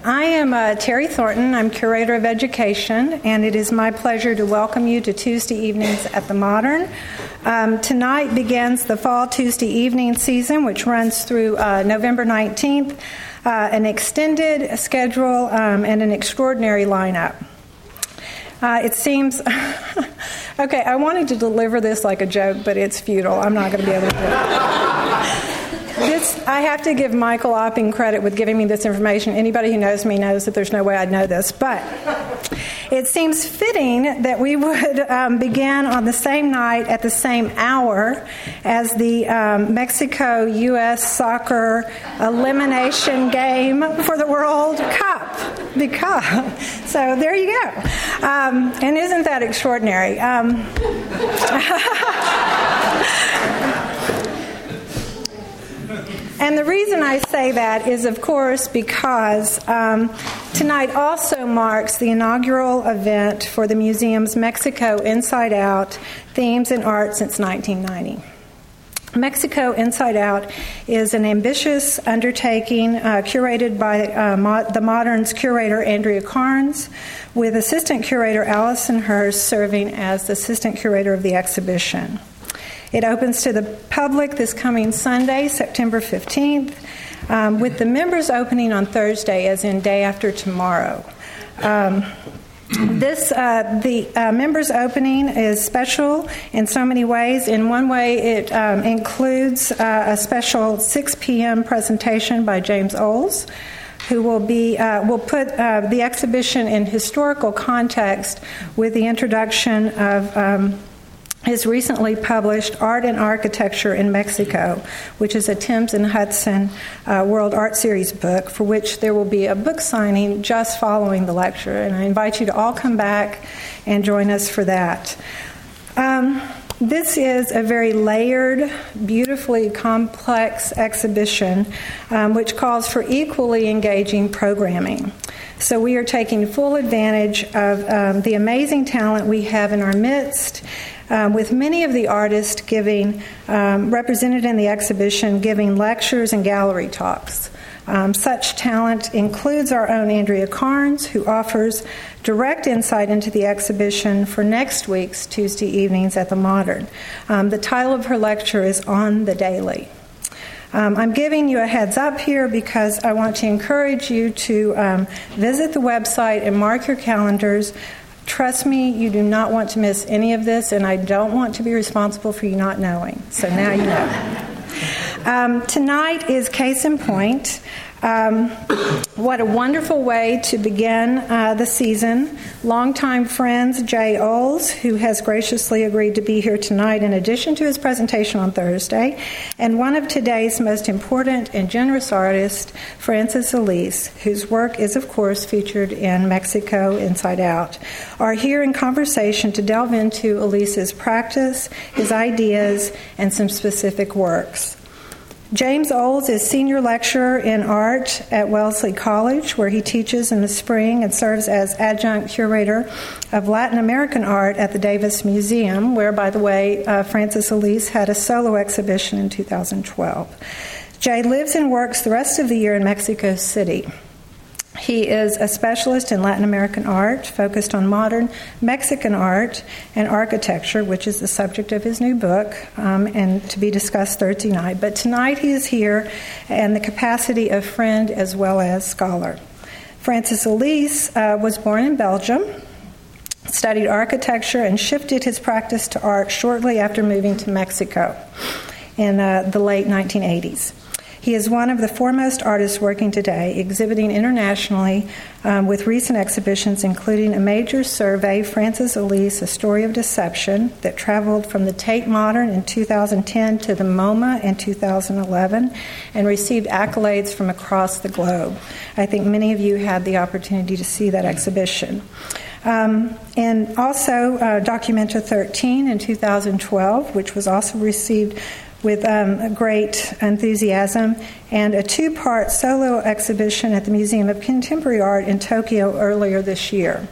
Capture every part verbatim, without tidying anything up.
I am uh, Terry Thornton. I'm Curator of Education, and it is my pleasure to welcome you to Tuesday Evenings at the Modern. Um, tonight begins the Fall Tuesday Evening season, which runs through uh, November nineteenth, uh, an extended schedule um, and an extraordinary lineup. Uh, it seems... okay, I wanted to deliver this like a joke, but it's futile. I'm not going to be able to do it. This, I have to give Michael Opping credit with giving me this information. Anybody who knows me knows that there's no way I'd know this. But it seems fitting that we would um, begin on the same night at the same hour as the um, Mexico-U S soccer elimination game for the World Cup. Because, so there you go. Um, and isn't that extraordinary? Um, And the reason I say that is, of course, because um, tonight also marks the inaugural event for the museum's Mexico Inside Out Themes and Art since nineteen ninety. Mexico Inside Out is an ambitious undertaking uh, curated by uh, Mo- the Modern's curator Andrea Carnes, with assistant curator Allison Hurst serving as the assistant curator of the exhibition. It opens to the public this coming Sunday, September fifteenth, um, with the members opening on Thursday, as in day after tomorrow. Um, this uh, the uh, members opening is special in so many ways. In one way, it um, includes uh, a special six p.m. presentation by James Olds, who will be uh, will put uh, the exhibition in historical context with the introduction of um, his recently published Art and Architecture in Mexico, which is a Thames and Hudson uh, World Art Series book, for which there will be a book signing just following the lecture. And I invite you to all come back and join us for that. Um, This is a very layered, beautifully complex exhibition, um, which calls for equally engaging programming. So we are taking full advantage of um, the amazing talent we have in our midst, um, with many of the artists giving, um, represented in the exhibition, giving lectures and gallery talks. Um, such talent includes our own Andrea Carnes, who offers direct insight into the exhibition for next week's Tuesday Evenings at the Modern. Um, the title of her lecture is On the Daily. Um, I'm giving you a heads up here because I want to encourage you to um, visit the website and mark your calendars. Trust me, you do not want to miss any of this, and I don't want to be responsible for you not knowing. So now you know. Um, tonight is case in point. Um, what a wonderful way to begin uh, the season. Longtime friends Jay Olds, who has graciously agreed to be here tonight in addition to his presentation on Thursday, and one of today's most important and generous artists, Francis Elise, whose work is, of course, featured in Mexico Inside Out, are here in conversation to delve into Elise's practice, his ideas, and some specific works. James Olds is senior lecturer in art at Wellesley College, where he teaches in the spring and serves as adjunct curator of Latin American art at the Davis Museum, where, by the way, uh, Francis Elise had a solo exhibition in two thousand twelve. Jay lives and works the rest of the year in Mexico City. He is a specialist in Latin American art, focused on modern Mexican art and architecture, which is the subject of his new book, um, and to be discussed Thursday night. But tonight he is here in the capacity of friend as well as scholar. Francis Elise uh, was born in Belgium, studied architecture, and shifted his practice to art shortly after moving to Mexico in uh, the late nineteen eighties. He is one of the foremost artists working today, exhibiting internationally um, with recent exhibitions, including a major survey, Francis Elise, A Story of Deception, that traveled from the Tate Modern in two thousand ten to the MoMA in two thousand eleven and received accolades from across the globe. I think many of you had the opportunity to see that exhibition. Um, and also uh, Documenta thirteen in two thousand twelve, which was also received with um, great enthusiasm, and a two-part solo exhibition at the Museum of Contemporary Art in Tokyo earlier this year.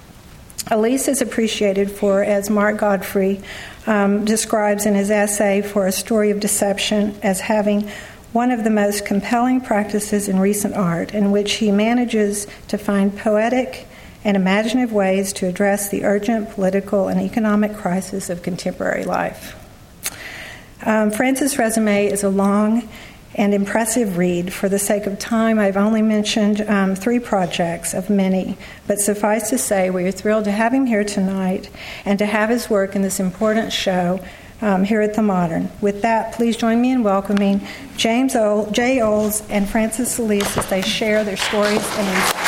Elise is appreciated for, as Mark Godfrey um, describes in his essay for A Story of Deception, as having one of the most compelling practices in recent art, in which he manages to find poetic and imaginative ways to address the urgent political and economic crisis of contemporary life. Um, Francis' resume is a long and impressive read. For the sake of time, I've only mentioned um, three projects of many, but suffice to say we are thrilled to have him here tonight and to have his work in this important show um, here at the Modern. With that, please join me in welcoming James o- Jay Olds and Francis Solis as they share their stories and insights.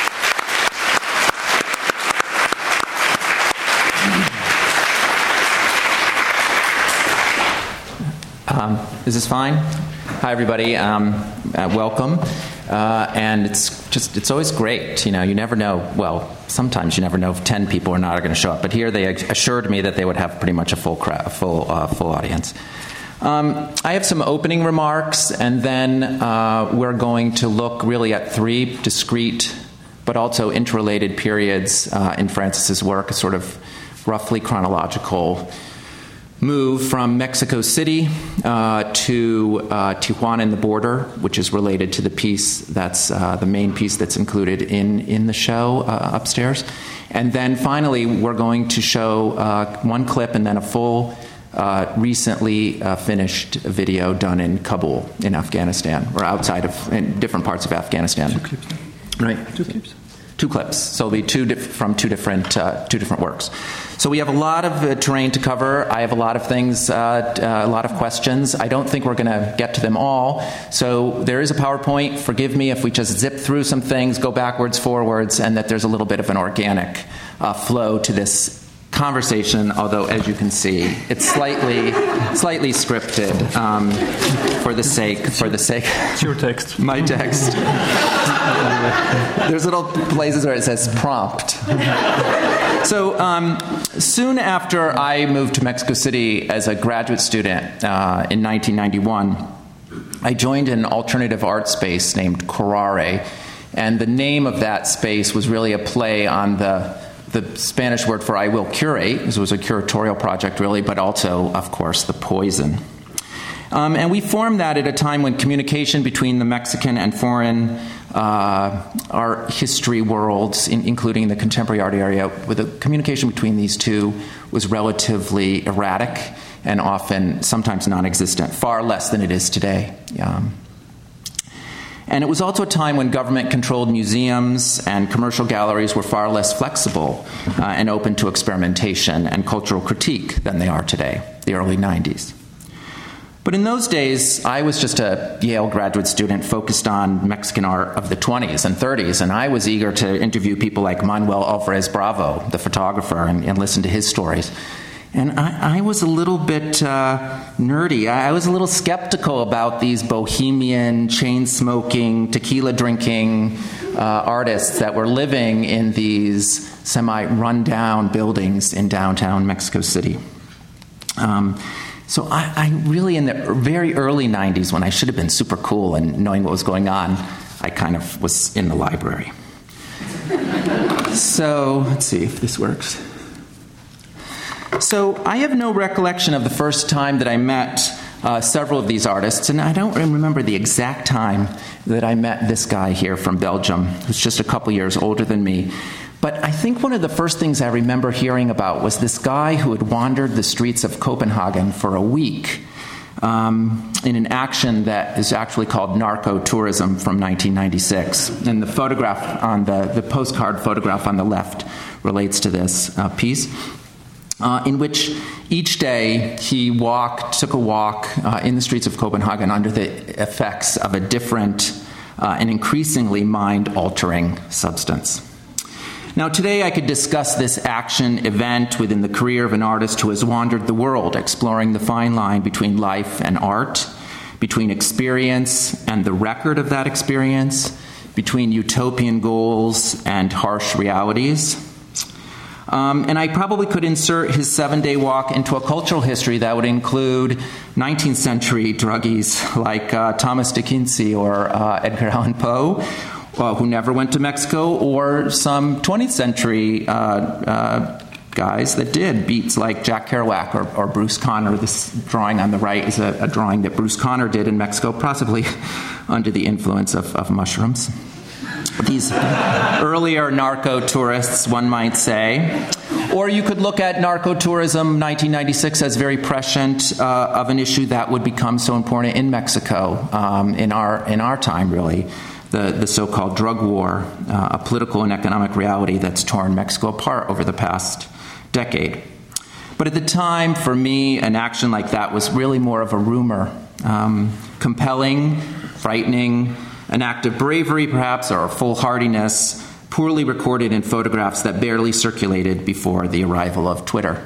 Um, is this fine? Hi, everybody. Um, uh, welcome. Uh, and it's just, it's always great. You know, you never know. Well, sometimes you never know if ten people are not going to show up. But here they assured me that they would have pretty much a full crowd, full, uh, full audience. Um, I have some opening remarks, and then uh, we're going to look really at three discrete but also interrelated periods uh, in Francis's work, a sort of roughly chronological move from Mexico City uh, to uh, Tijuana and the border, which is related to the piece that's uh, the main piece that's included in, in the show uh, upstairs. And then finally, we're going to show uh, one clip and then a full, uh, recently uh, finished video done in Kabul, in Afghanistan, or outside of, in different parts of Afghanistan. Two clips. Right. Two clips. Two clips. So it'll be two diff- from two different uh, two different works. So we have a lot of uh, terrain to cover. I have a lot of things, uh, uh, a lot of questions. I don't think we're going to get to them all. So there is a PowerPoint. Forgive me if we just zip through some things, go backwards, forwards, and that there's a little bit of an organic uh, flow to this conversation, although, as you can see, it's slightly slightly scripted um, for the sake for the sake. It's your text. My text. There's little places where it says prompt. So um, soon after I moved to Mexico City as a graduate student uh, in nineteen ninety-one, I joined an alternative art space named Curare, and the name of that space was really a play on the the Spanish word for I will curate. This was a curatorial project, really, but also, of course, the poison. Um, and we formed that at a time when communication between the Mexican and foreign uh, art history worlds, in, including the contemporary art area, with the communication between these two was relatively erratic and often, sometimes non-existent, far less than it is today. Um, And it was also a time when government-controlled museums and commercial galleries were far less flexible uh, and open to experimentation and cultural critique than they are today, the early nineties. But in those days, I was just a Yale graduate student focused on Mexican art of the twenties and thirties, and I was eager to interview people like Manuel Alvarez Bravo, the photographer, and, and listen to his stories. And I, I was a little bit uh, nerdy. I, I was a little skeptical about these bohemian, chain-smoking, tequila-drinking uh, artists that were living in these semi-run-down buildings in downtown Mexico City. Um, so I, I really, in the very early nineties, when I should have been super cool and knowing what was going on, I kind of was in the library. So let's see if this works. So I have no recollection of the first time that I met uh, several of these artists, and I don't remember the exact time that I met this guy here from Belgium, who's just a couple years older than me. But I think one of the first things I remember hearing about was this guy who had wandered the streets of Copenhagen for a week um, in an action that is actually called narco-tourism from nineteen ninety-six. And the photograph on the, the postcard photograph on the left relates to this uh, piece. Uh, in which each day he walked, took a walk uh, in the streets of Copenhagen under the effects of a different uh, and increasingly mind-altering substance. Now, today I could discuss this action event within the career of an artist who has wandered the world, exploring the fine line between life and art, between experience and the record of that experience, between utopian goals and harsh realities. Um, and I probably could insert his seven-day walk into a cultural history that would include nineteenth century druggies like uh, Thomas de Quincey or uh, Edgar Allan Poe, uh, who never went to Mexico, or some twentieth century uh, uh, guys that did. Beats like Jack Kerouac or, or Bruce Conner. This drawing on the right is a, a drawing that Bruce Conner did in Mexico, possibly under the influence of, of mushrooms. These earlier narco-tourists, one might say. Or you could look at narco-tourism, nineteen ninety-six, as very prescient uh, of an issue that would become so important in Mexico um, in our in our time, really. The, the so-called drug war, uh, a political and economic reality that's torn Mexico apart over the past decade. But at the time, for me, an action like that was really more of a rumor. Um, compelling, frightening, an act of bravery, perhaps, or foolhardiness, poorly recorded in photographs that barely circulated before the arrival of Twitter.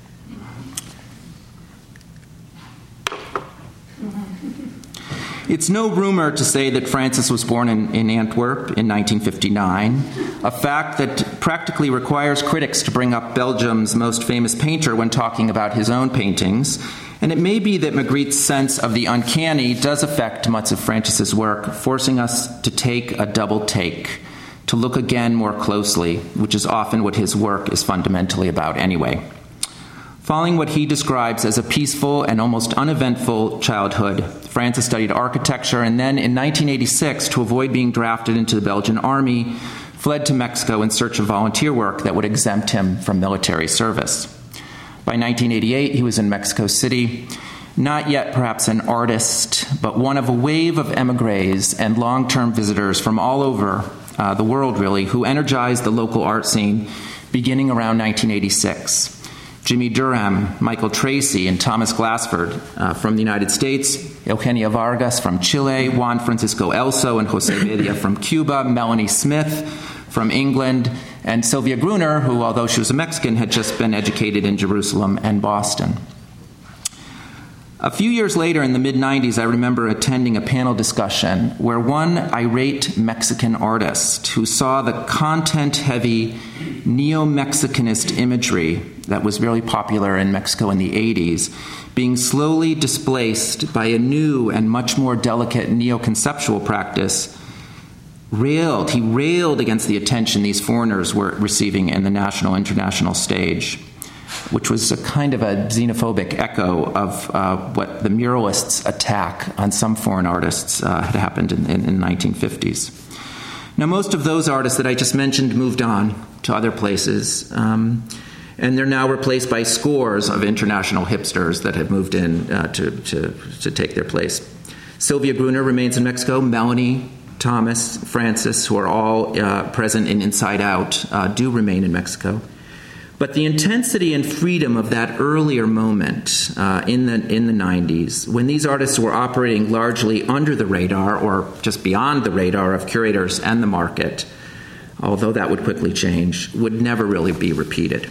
It's no rumor to say that Francis was born in, in Antwerp in nineteen fifty-nine, a fact that practically requires critics to bring up Belgium's most famous painter when talking about his own paintings. And it may be that Magritte's sense of the uncanny does affect much of Francis's work, forcing us to take a double take, to look again more closely, which is often what his work is fundamentally about anyway. Following what he describes as a peaceful and almost uneventful childhood, Francis studied architecture and then, in nineteen eighty-six, to avoid being drafted into the Belgian army, fled to Mexico in search of volunteer work that would exempt him from military service. By nineteen eighty-eight, he was in Mexico City, not yet perhaps an artist, but one of a wave of émigrés and long-term visitors from all over uh, the world, really, who energized the local art scene beginning around nineteen eighty-six. Jimmy Durham, Michael Tracy, and Thomas Glassford uh, from the United States, Eugenia Vargas from Chile, Juan Francisco Elso and Jose Bedia from Cuba, Melanie Smith from England, and Sylvia Gruner, who, although she was a Mexican, had just been educated in Jerusalem and Boston. A few years later, in the mid nineties, I remember attending a panel discussion where one irate Mexican artist who saw the content-heavy neo-Mexicanist imagery that was really popular in Mexico in the eighties being slowly displaced by a new and much more delicate neo-conceptual practice, railed, he railed against the attention these foreigners were receiving in the national international stage, which was a kind of a xenophobic echo of uh, what the muralists' attack on some foreign artists uh, had happened in, in, in the nineteen fifties. Now, most of those artists that I just mentioned moved on to other places, um, and they're now replaced by scores of international hipsters that have moved in uh, to, to, to take their place. Sylvia Gruner remains in Mexico. Melanie, Thomas, Francis, who are all uh, present in Inside Out, uh, do remain in Mexico. But the intensity and freedom of that earlier moment uh, in the in the nineties, when these artists were operating largely under the radar or just beyond the radar of curators and the market, although that would quickly change, would never really be repeated.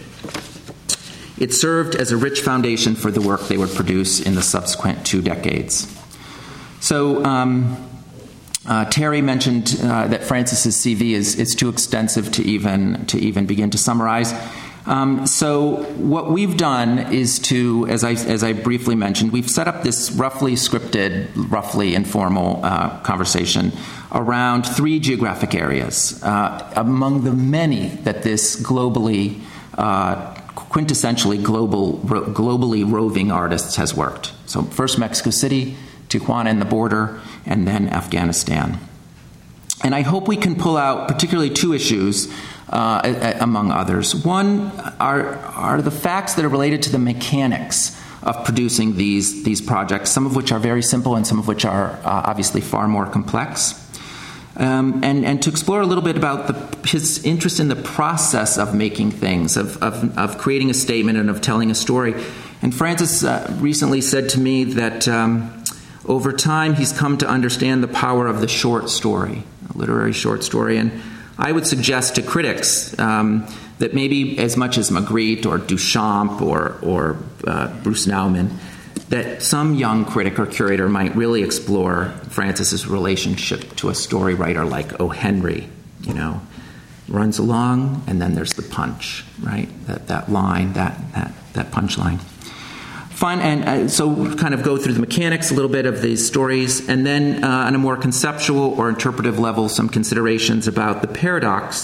It served as a rich foundation for the work they would produce in the subsequent two decades. So um, uh, Terry mentioned uh, that Francis's C V is, is too extensive to even to even begin to summarize. Um, so what we've done is to, as I as I briefly mentioned, we've set up this roughly scripted, roughly informal uh, conversation around three geographic areas, uh, among the many that this globally, uh, quintessentially global, ro- globally roving artist has worked. So first Mexico City, Tijuana and the border, and then Afghanistan. And I hope we can pull out particularly two issues, uh, among others. One are, are the facts that are related to the mechanics of producing these, these projects, some of which are very simple and some of which are uh, obviously far more complex. Um, and, and to explore a little bit about the, his interest in the process of making things, of, of, of creating a statement and of telling a story. And Francis uh, recently said to me that um, over time he's come to understand the power of the short story, a literary short story. And I would suggest to critics um, that maybe as much as Magritte or Duchamp or, or uh, Bruce Nauman, that some young critic or curator might really explore Francis's relationship to a story writer like O. Henry, you know, runs along and then there's the punch, right? That that line, that that that punchline. Fine, and uh, so kind of go through the mechanics a little bit of these stories, and then uh, on a more conceptual or interpretive level, some considerations about the paradox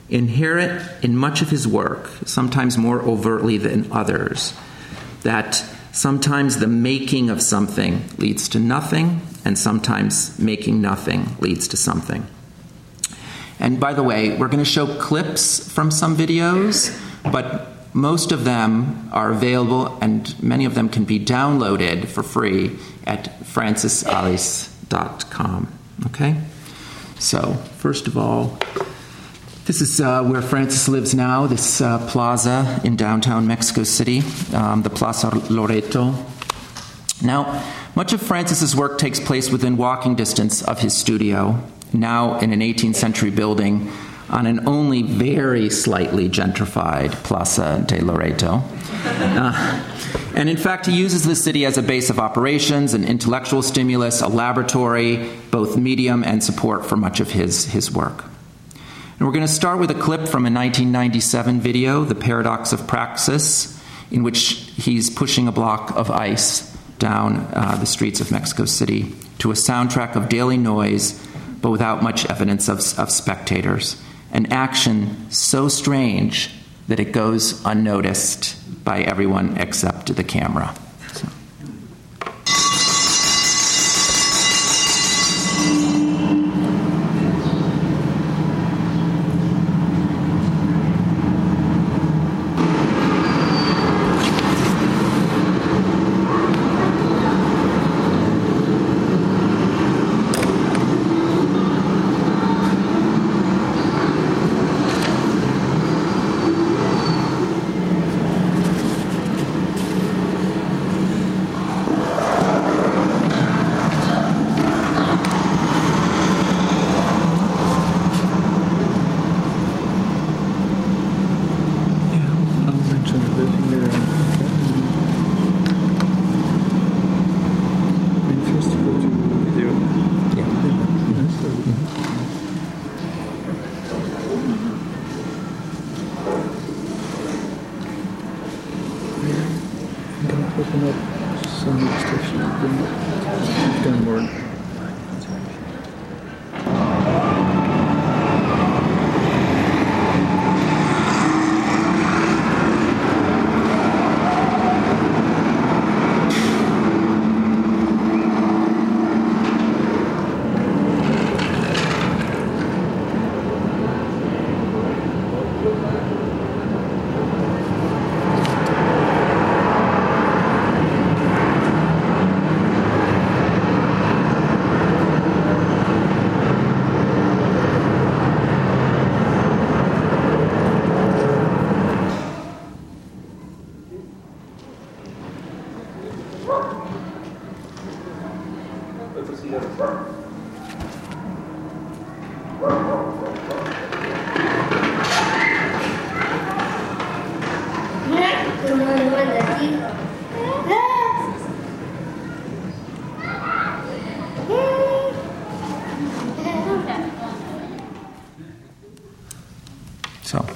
inherent in much of his work, sometimes more overtly than others, that sometimes the making of something leads to nothing, and sometimes making nothing leads to something. And by the way, we're going to show clips from some videos, but most of them are available, and many of them can be downloaded for free at francis alice dot com. Okay? So, first of all, this is uh, where Francis lives now, this uh, plaza in downtown Mexico City, um, the Plaza Loreto. Now, much of Francis's work takes place within walking distance of his studio, now in an eighteenth century building on an only very slightly gentrified Plaza de Loreto. Uh, and in fact, he uses the city as a base of operations, an intellectual stimulus, a laboratory, both medium and support for much of his, his work. And we're going to start with a clip from a nineteen ninety-seven video, The Paradox of Praxis, in which he's pushing a block of ice down uh, the streets of Mexico City to a soundtrack of daily noise, but without much evidence of, of spectators. An action so strange that it goes unnoticed by everyone except the camera. So. So,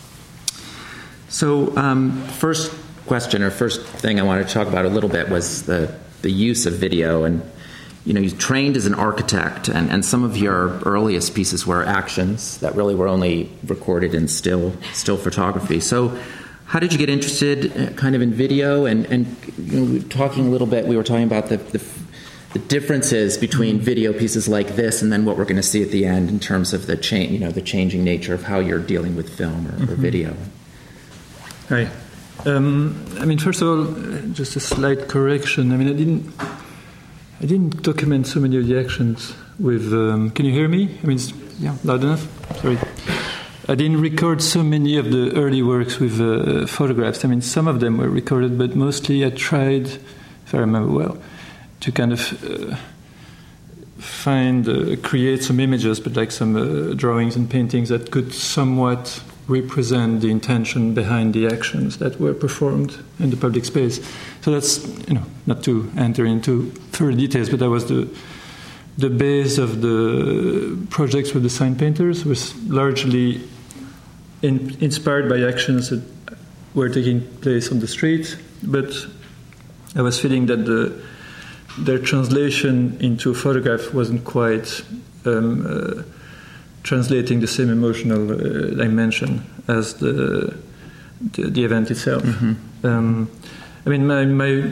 so um, first question or first thing I wanted to talk about a little bit was the, the use of video. And, you know, you trained as an architect, and, and some of your earliest pieces were actions that really were only recorded in still still photography. So how did you get interested kind of in video? And, and you know, talking a little bit, we were talking about the, the, the differences between video pieces like this and then what we're going to see at the end in terms of the cha- you know, the changing nature of how you're dealing with film or, mm-hmm. or video. Right. Um, I mean, first of all, just a slight correction. I mean, I didn't, I didn't document so many of the actions with. Um, can you hear me? I mean, it's yeah, loud enough. Sorry. I didn't record so many of the early works with uh, photographs. I mean, some of them were recorded, but mostly I tried, if I remember well, to kind of uh, find, uh, create some images, but like some uh, drawings and paintings that could somewhat represent the intention behind the actions that were performed in the public space. So that's, you know, not to enter into further details, but that was the the base of the projects with the sign painters, was largely in, inspired by actions that were taking place on the street, but I was feeling that the their translation into a photograph wasn't quite um, uh, translating the same emotional uh, dimension as the the, the event itself. Mm-hmm. Um, I mean, my my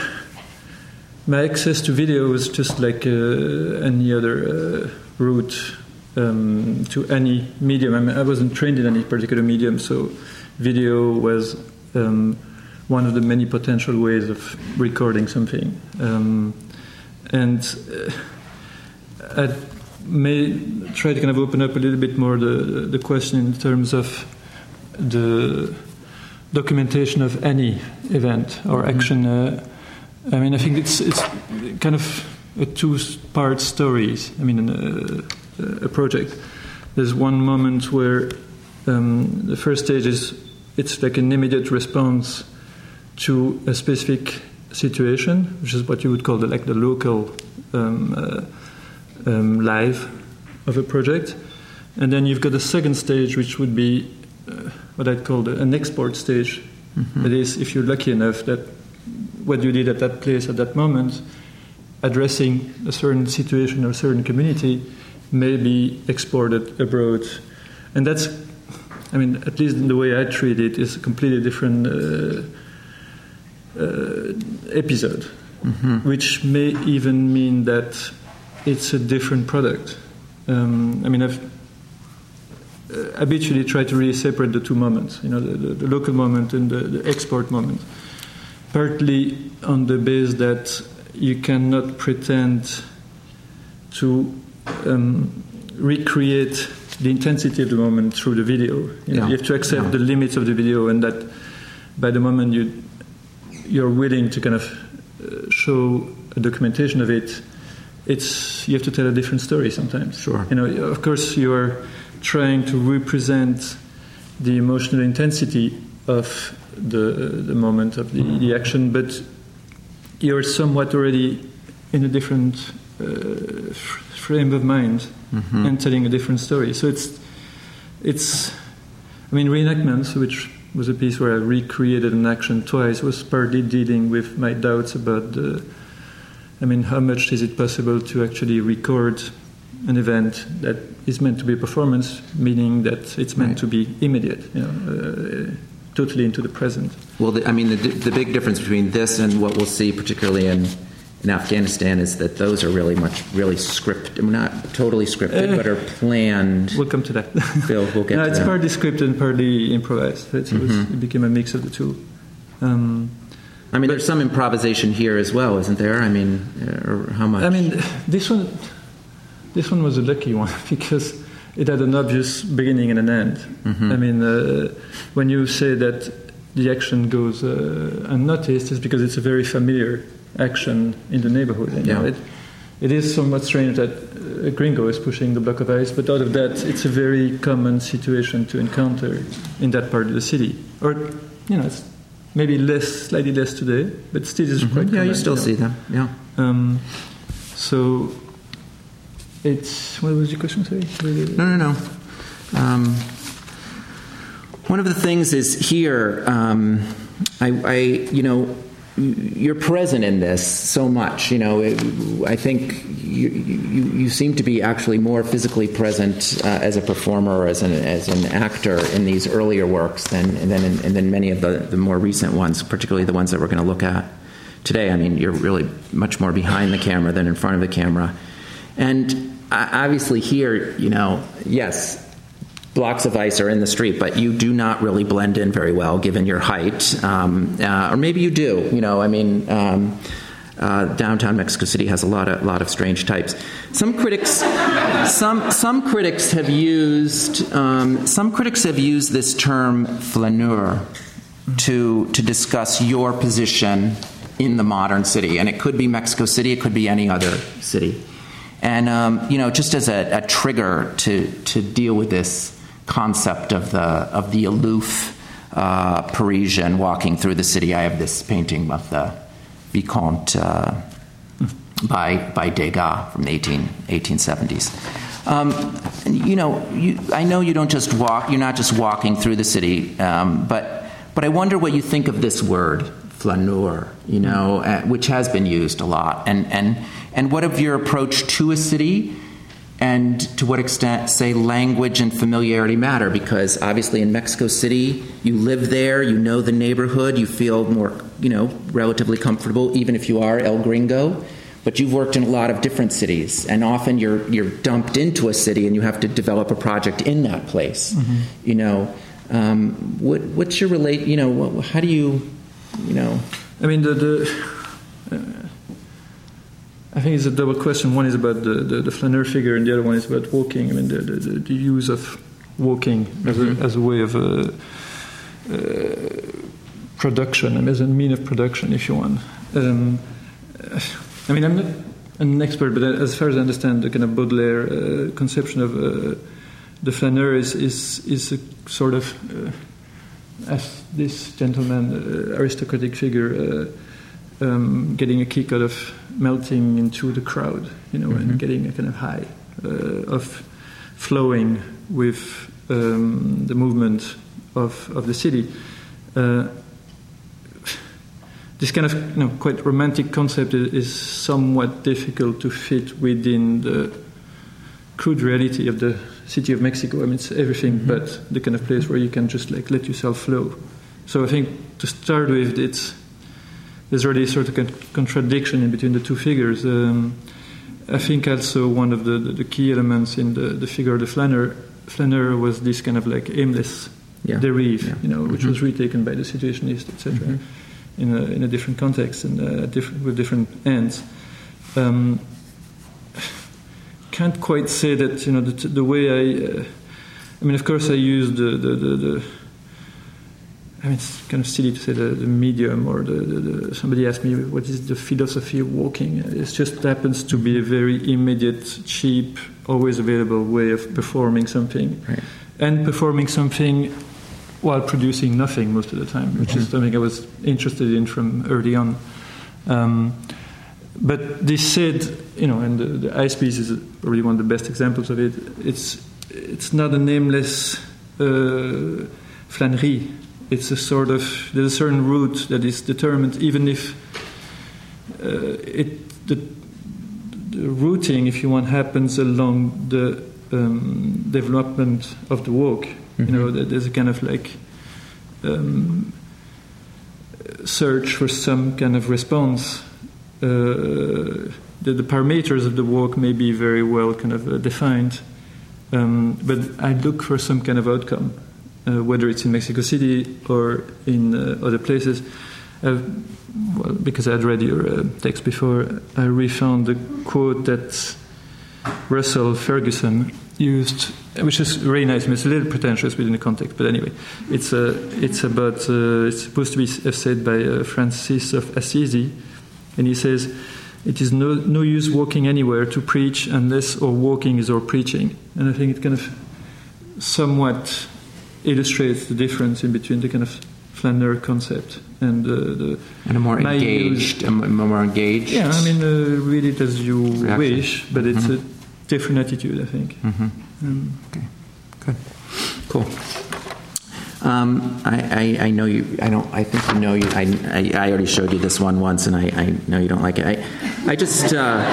my access to video was just like uh, any other uh, route um, to any medium. I mean, I wasn't trained in any particular medium, so video was um, one of the many potential ways of recording something. Um, and uh, I may try to kind of open up a little bit more the, the question in terms of the documentation of any event or action. Uh, I mean, I think it's it's kind of a two-part story. I mean, a, a project. There's one moment where um, the first stage is it's like an immediate response to a specific situation, which is what you would call the, like the local um, uh, um, live of a project. And then you've got a second stage, which would be uh, what I'd call the, an export stage. Mm-hmm. That is, if you're lucky enough that what you did at that place at that moment, addressing a certain situation or a certain community, may be exported abroad. And that's, I mean, at least in the way I treat it, is a completely different uh, uh, episode, mm-hmm. which may even mean that it's a different product. Um, I mean, I've uh, habitually tried to really separate the two moments, you know, the, the, the local moment and the, the export moment. Partly on the base that you cannot pretend to um, recreate the intensity of the moment through the video. You, know, yeah. you have to accept yeah. the limits of the video, and that by the moment you you're willing to kind of uh, show a documentation of it, it's you have to tell a different story sometimes. Sure. You know, of course, you are trying to represent the emotional intensity of the the moment of the, the action, but you're somewhat already in a different uh, f- frame of mind mm-hmm. and telling a different story. So it's it's I mean, reenactments, which was a piece where I recreated an action twice, was partly dealing with my doubts about the I mean, how much is it possible to actually record an event that is meant to be a performance, meaning that it's meant right. to be immediate, you know, uh, totally into the present. Well, the, I mean, the, the big difference between this and what we'll see, particularly in, in Afghanistan, is that those are really much, really scripted, not totally scripted, uh, but are planned. We'll come to that. Phil, we'll get no, to it's that. partly scripted and partly improvised. It, mm-hmm. was, it became a mix of the two. Um, I mean, there's some improvisation here as well, isn't there? I mean, or how much? I mean, this one, this one was a lucky one because it had an obvious beginning and an end. Mm-hmm. I mean, uh, when you say that the action goes uh, unnoticed, it's because it's a very familiar action in the neighborhood. You know? Yeah. It, it is somewhat strange that a gringo is pushing the block of ice, but out of that, it's a very common situation to encounter in that part of the city. Or, you know, it's maybe less, slightly less today, but still is mm-hmm. quite common. Yeah, you still you know? see them, yeah. Um, so... It's what was your question? Sorry. No, no, no. Um, one of the things is here. Um, I, I, you know, you're present in this so much. You know, it, I think you, you you seem to be actually more physically present uh, as a performer or as an as an actor in these earlier works than and then and then many of the, the more recent ones, particularly the ones that we're going to look at today. I mean, you're really much more behind the camera than in front of the camera, and. Obviously here, you know, yes, blocks of ice are in the street, but you do not really blend in very well given your height. Um, uh, or maybe you do, you know, I mean, um, uh, downtown Mexico City has a lot of lot of strange types. Some critics some some critics have used um, some critics have used this term flaneur to to discuss your position in the modern city. And it could be Mexico City, it could be any other city. And, um, you know, just as a, a trigger to, to deal with this concept of the of the aloof uh, Parisian walking through the city, I have this painting of the Vicomte uh, by by Degas from the eighteen seventies. Um, and, you know, you, I know you don't just walk, you're not just walking through the city, um, but but I wonder what you think of this word, flaneur, you know, uh, which has been used a lot, and and. And what of your approach to a city and to what extent, say, language and familiarity matter, because obviously in Mexico City, you live there, you know the neighborhood, you feel more, you know, relatively comfortable, even if you are El Gringo. But you've worked in a lot of different cities, and often you're you're dumped into a city and you have to develop a project in that place. Mm-hmm. You know, um, what what's your relate? You know, what, how do you, you know? I mean, the, the uh, I think it's a double question. One is about the, the, the flaneur figure, and the other one is about walking. I mean, the the, the use of walking mm-hmm. as a as a way of uh, uh, production, I mean, as a mean of production, if you want. Um, I mean, I'm not an expert, but as far as I understand, the kind of Baudelaire uh, conception of uh, the flaneur is is is a sort of, uh, as this gentleman, uh, aristocratic figure, uh, um, getting a kick out of melting into the crowd, you know, mm-hmm. and getting a kind of high uh, of flowing with um, the movement of of the city. Uh, This kind of, you know, quite romantic concept is somewhat difficult to fit within the crude reality of the city of Mexico. I mean, it's everything mm-hmm. but the kind of place where you can just like let yourself flow. So I think to start with, it's there's already a sort of contradiction in between the two figures. Um, I think also one of the, the, the key elements in the, the figure of the flaneur, flaneur was this kind of like aimless yeah. derive, yeah. you know, which mm-hmm. was retaken by the situationist, et cetera. Mm-hmm. In a, in a different context and uh, different, with different ends. Um, can't quite say that, you know, the, the way I... Uh, I mean, of course, I use the, the, the, the... I mean, it's kind of silly to say the, the medium or the, the, the... Somebody asked me, what is the philosophy of walking? It just happens to be a very immediate, cheap, always available way of performing something. Right. And performing something while producing nothing most of the time, which mm-hmm. is something I was interested in from early on. Um, but this said, you know, and the, the ice piece is probably one of the best examples of it. It's it's not a nameless uh, flânerie. It's a sort of, there's a certain route that is determined, even if uh, it the, the routing, if you want, happens along the um, development of the walk. Mm-hmm. You know, there's a kind of like um, search for some kind of response. Uh, the, the parameters of the walk may be very well kind of uh, defined, um, but I look for some kind of outcome, uh, whether it's in Mexico City or in uh, other places. Uh, well, because I had read your uh, text before, I refound the quote that Russell Ferguson used, which is very nice. I mean, it's a little pretentious within the context, but anyway, it's uh, it's about uh, it's supposed to be said by uh, Francis of Assisi, and he says, "It is no no use walking anywhere to preach unless our walking is our preaching." And I think it kind of somewhat illustrates the difference in between the kind of flaneur concept and uh, the and a more engaged, a more engaged. Yeah, I mean, uh, read it as you reaction. wish, but it's mm-hmm. a different attitude, I think. Mm-hmm. Um, okay, good, cool. Um, I, I, I know you. I don't. I think you know you. I, I, I already showed you this one once, and I, I know you don't like it. I, I just,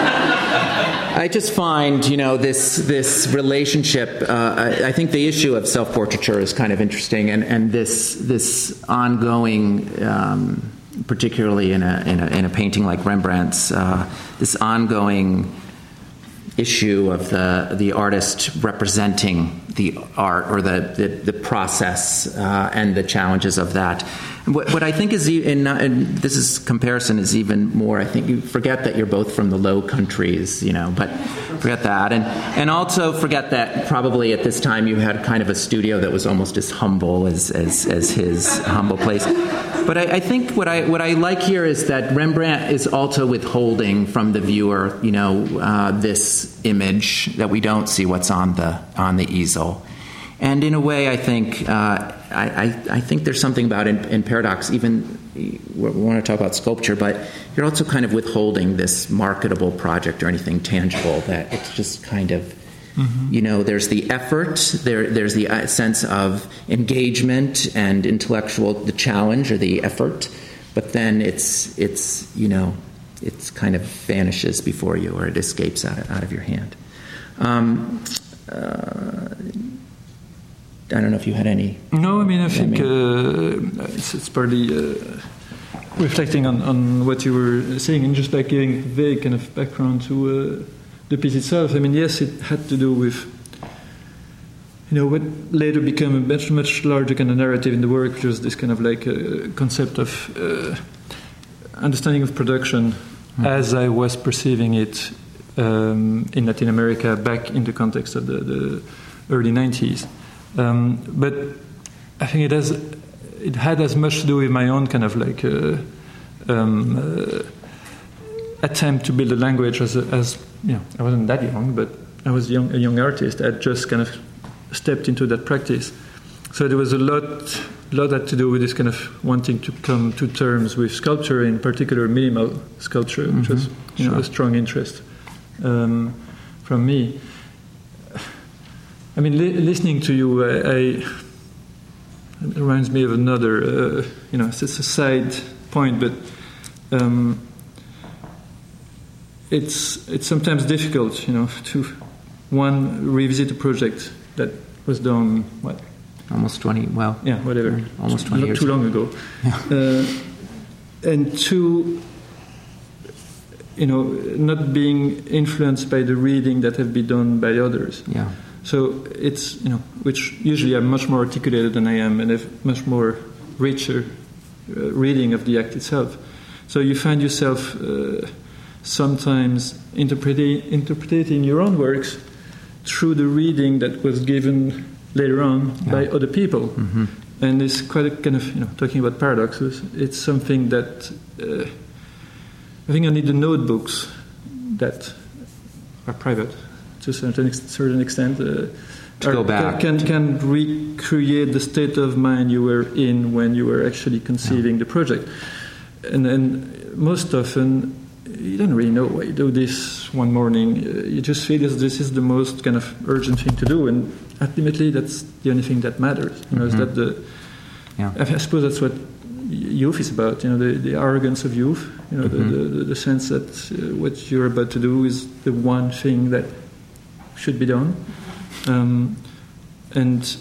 uh, I just find, you know, this this relationship. Uh, I, I think the issue of self-portraiture is kind of interesting, and, and this this ongoing, um, particularly in a, in a in a painting like Rembrandt's, uh, this ongoing issue of the the artist representing the art or the the, the process uh, and the challenges of that. What, what I think is, in, in this is comparison is even more. I think you forget that you're both from the Low Countries, you know, but forget that, and and also forget that probably at this time you had kind of a studio that was almost as humble as as, as his humble place. But I, I think what I what I like here is that Rembrandt is also withholding from the viewer, you know, uh, this image that we don't see what's on the on the easel. And in a way, I think uh, I, I, I think there's something about in, in Paradox. Even we want to talk about sculpture, but you're also kind of withholding this marketable project or anything tangible. That it's just kind of, mm-hmm. you know, there's the effort, there there's the sense of engagement and intellectual, the challenge or the effort, but then it's it's you know, it's kind of vanishes before you or it escapes out of, out of your hand. Um, uh, I don't know if you had any. No, I mean, I think I mean, uh, it's, it's partly uh, reflecting on, on what you were saying, and just like giving vague kind of background to uh, the piece itself. I mean, yes, it had to do with, you know, what later became a much, much larger kind of narrative in the work, which was this kind of like uh, concept of uh, understanding of production mm-hmm. as I was perceiving it um, in Latin America back in the context of the, the early nineties. Um, but I think it has, it had as much to do with my own kind of like uh, um, uh, attempt to build a language as, a, as you know, I wasn't that young, but I was young, a young artist. I had just kind of stepped into that practice. So there was a lot, lot had to do with this kind of wanting to come to terms with sculpture, in particular minimal sculpture, which mm-hmm. was you know, sure. a strong interest um, from me. I mean, li- listening to you, I, I, it reminds me of another, uh, you know, it's a side point, but um, it's it's sometimes difficult, you know, to one revisit a project that was done what almost twenty, well, yeah, whatever, almost twenty not years too long ago, yeah. uh, and two, you know, not being influenced by the reading that have been done by others. Yeah. So it's, you know, which usually I'm much more articulated than I am, and have much more richer uh, reading of the act itself. So you find yourself uh, sometimes interpreting interpreting your own works through the reading that was given later on yeah. by other people. Mm-hmm. And it's quite a kind of, you know, talking about paradoxes, it's something that uh, I think I need the notebooks that are private to a certain, ex- certain extent. Uh, to are, go back. Can, can recreate the state of mind you were in when you were actually conceiving yeah. the project. And then most often, you don't really know why you do this one morning. Uh, you just feel as this is the most kind of urgent thing to do, and ultimately that's the only thing that matters. You know, mm-hmm. is that the? Yeah. I suppose that's what youth is about. You know, the, the arrogance of youth. You know, mm-hmm. the, the the sense that uh, what you're about to do is the one thing that should be done, um, and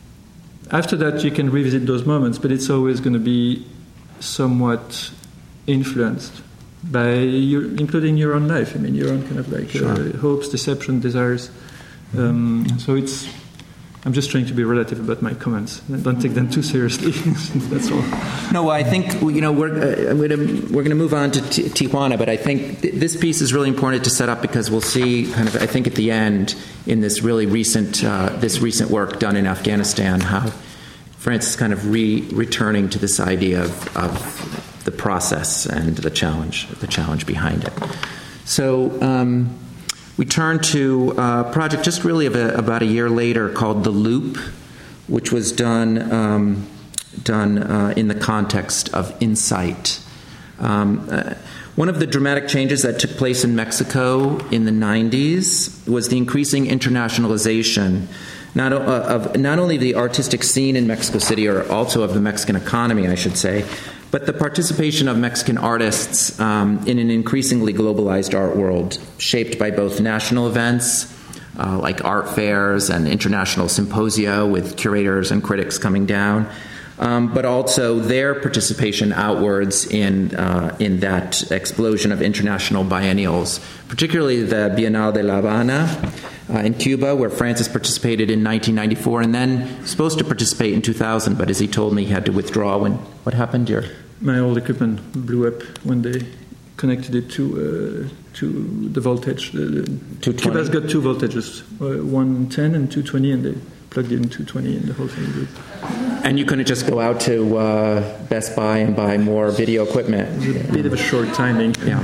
after that you can revisit those moments, but it's always going to be somewhat influenced by your, including your own life. I mean, your own kind of like sure. uh, hopes, deception, desires. Um, so it's. I'm just trying to be relative about my comments. Don't take them too seriously. That's all. No, I think you know we're uh, we're going to move on to T- Tijuana, but I think th- this piece is really important to set up because we'll see kind of I think at the end in this really recent uh, this recent work done in Afghanistan how France is kind of re- returning to this idea of, of the process and the challenge the challenge behind it. So. Um, We turn to a project just really of a, about a year later called The Loop, which was done um, done uh, in the context of Insight. Um, uh, one of the dramatic changes that took place in Mexico in the nineties was the increasing internationalization not, uh, of not only the artistic scene in Mexico City, or also of the Mexican economy, I should say, but the participation of Mexican artists um, in an increasingly globalized art world, shaped by both national events uh, like art fairs and international symposia with curators and critics coming down, um, but also their participation outwards in uh, in that explosion of international biennials, particularly the Bienal de La Habana uh, in Cuba, where Francis participated in nineteen ninety-four and then supposed to participate in two thousand, but as he told me, he had to withdraw. When what happened, dear? My old equipment blew up when they connected it to uh, to the voltage. The, the Cuba's got two voltages, uh, one ten and two twenty, and they plugged in two twenty, and the whole thing blew. And you couldn't just go out to uh, Best Buy and buy more video equipment. It was a bit of a short timing. Yeah.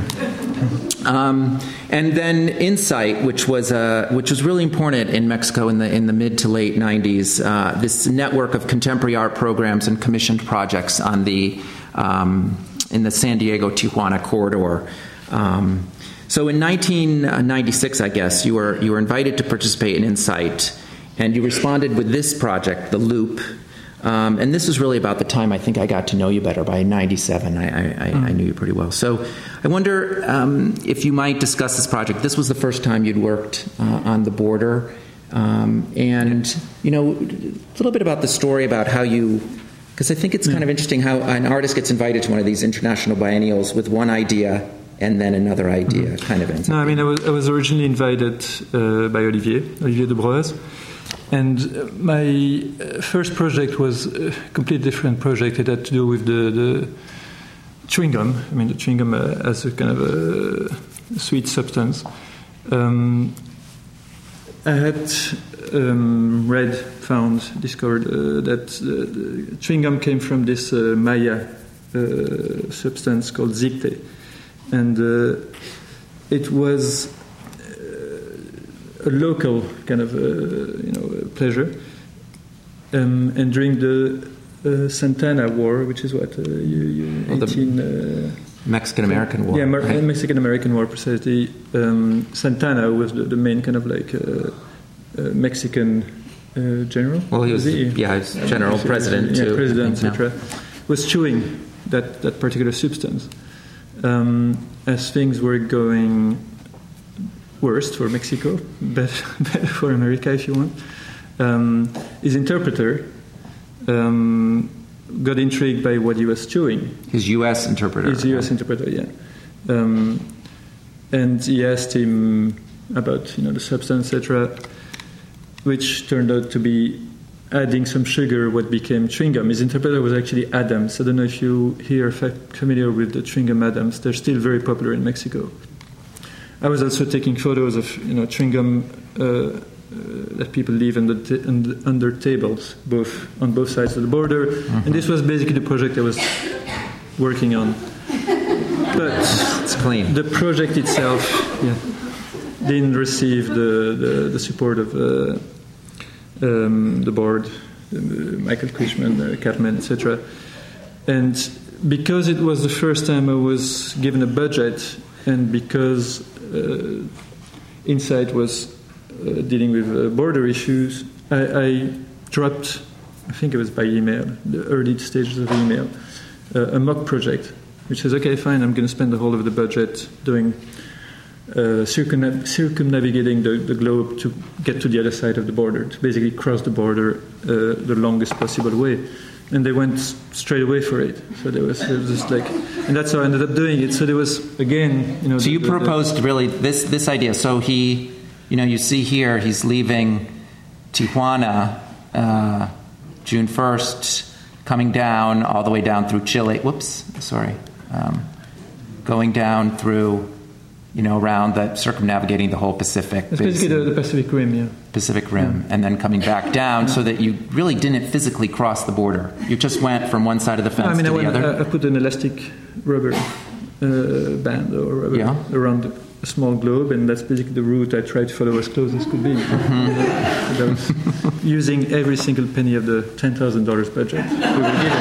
Um, and then Insight, which was uh, which was really important in Mexico in the in the mid to late nineties. Uh, this network of contemporary art programs and commissioned projects on the um, in the San Diego Tijuana corridor. Um, so in nineteen ninety-six, I guess you were you were invited to participate in Insight, and you responded with this project, The Loop. Um, and this was really about the time I think I got to know you better. By ninety-seven, I, I, mm. I knew you pretty well. So I wonder um, if you might discuss this project. This was the first time you'd worked uh, on the border. Um, and, you know, a little bit about the story about how you, because I think it's kind of interesting how an artist gets invited to one of these international biennials with one idea and then another idea mm. kind of ends No, up. I mean, I was, I was originally invited uh, by Olivier, Olivier de Broez. And my first project was a completely different project. It had to do with the, the chewing gum. I mean, the chewing gum uh, as a kind of a sweet substance. Um, I had um, read, found, discovered uh, that uh, the chewing gum came from this uh, Maya uh, substance called zicte. And uh, it was a local kind of uh, you know pleasure, um, and during the uh, Santana War, which is what uh, you, you well, eighteen uh, Mexican-American War, yeah, Mar- right? Mexican-American War precisely. Um, Santana was the, the main kind of like uh, uh, Mexican uh, general. Well, he was was he? yeah, he was general uh, president yeah, too, president, yeah. et cetera. Was chewing that that particular substance um, as things were going. Worst for Mexico, better, better for America if you want. Um, his interpreter um, got intrigued by what he was chewing. His U S interpreter. His U S interpreter, yeah. Um, and he asked him about you know the substance, et cetera, which turned out to be adding some sugar, what became chewing gum. His interpreter was actually Adams. I don't know if you here are familiar with the chewing gum Adams. They're still very popular in Mexico. I was also taking photos of you know chewing gum uh, uh, that people leave under, t- under, under tables, both on both sides of the border, mm-hmm. and this was basically the project I was working on. But it's clean. The project itself yeah, didn't receive the, the, the support of uh, um, the board, uh, Michael Cushman, uh, Catman, et cetera. And because it was the first time I was given a budget, and because Uh, Insight was uh, dealing with uh, border issues, I, I dropped, I think it was by email, the early stages of email, uh, a mock project, which says, okay, fine, I'm going to spend the whole of the budget doing uh, circum- circumnavigating the, the globe to get to the other side of the border, to basically cross the border uh, the longest possible way. And they went straight away for it. So there was, there was just like, and that's how I ended up doing it. So there was, again, you know. So the, you the, proposed the, really this this idea. So he, you know, you see here he's leaving Tijuana uh, June first, coming down all the way down through Chile. Whoops, sorry, um, going down through, you know, around that, circumnavigating the whole Pacific. It's basically the, the Pacific Rim, yeah. Pacific Rim, yeah. And then coming back down, yeah. So that you really didn't physically cross the border. You just went from one side of the fence no, I mean, to I the went, other. I, I put an elastic rubber uh, band or rubber yeah. around a small globe, and that's basically the route I tried to follow as close as could be. Mm-hmm. So I was using every single penny of the ten thousand dollars budget we were given.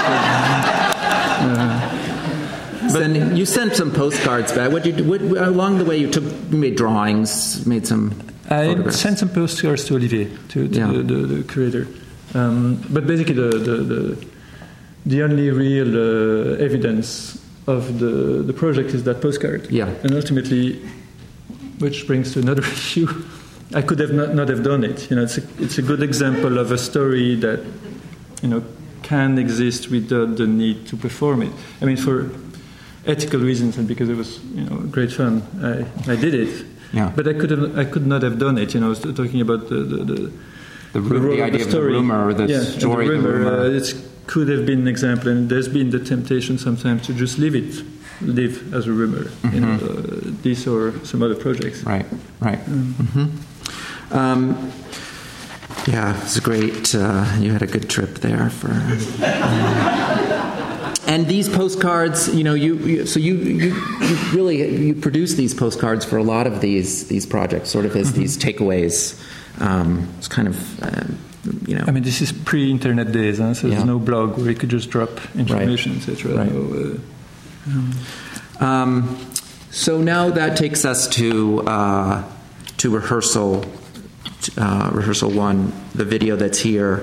uh, But then you sent some postcards back. What did you, what, along the way you took you made drawings, made some. I photographs. sent some postcards to Olivier, to, to yeah. the, the, the curator. Um, but basically, the the, the, the only real uh, evidence of the, the project is that postcard. Yeah. And ultimately, which brings to another issue, I could have not, not have done it. You know, it's a, it's a good example of a story that, you know, can exist without the need to perform it. I mean, for ethical reasons and because it was, you know, great fun, I, I did it. Yeah. But I could have, I could not have done it. You know, I was talking about the the the, the, ru- the, the idea of the rumor, the yeah, story the rumor. of the rumor. Uh, it could have been an example, and there's been the temptation sometimes to just leave it, live as a rumor. Mm-hmm. You know, uh, this or some other projects. Right. Right. Mm. Mm-hmm. Um, yeah, it was a great. Uh, you had a good trip there for. Um, And these postcards, you know, you, you so you, you you really you produce these postcards for a lot of these these projects, sort of as mm-hmm. these takeaways. Um, it's kind of, uh, you know. I mean, this is pre-internet days, huh? So yeah. There's no blog where you could just drop information, right. et cetera. Right. So, uh, um. Um, so now that takes us to uh, to rehearsal, uh, rehearsal one, the video that's here.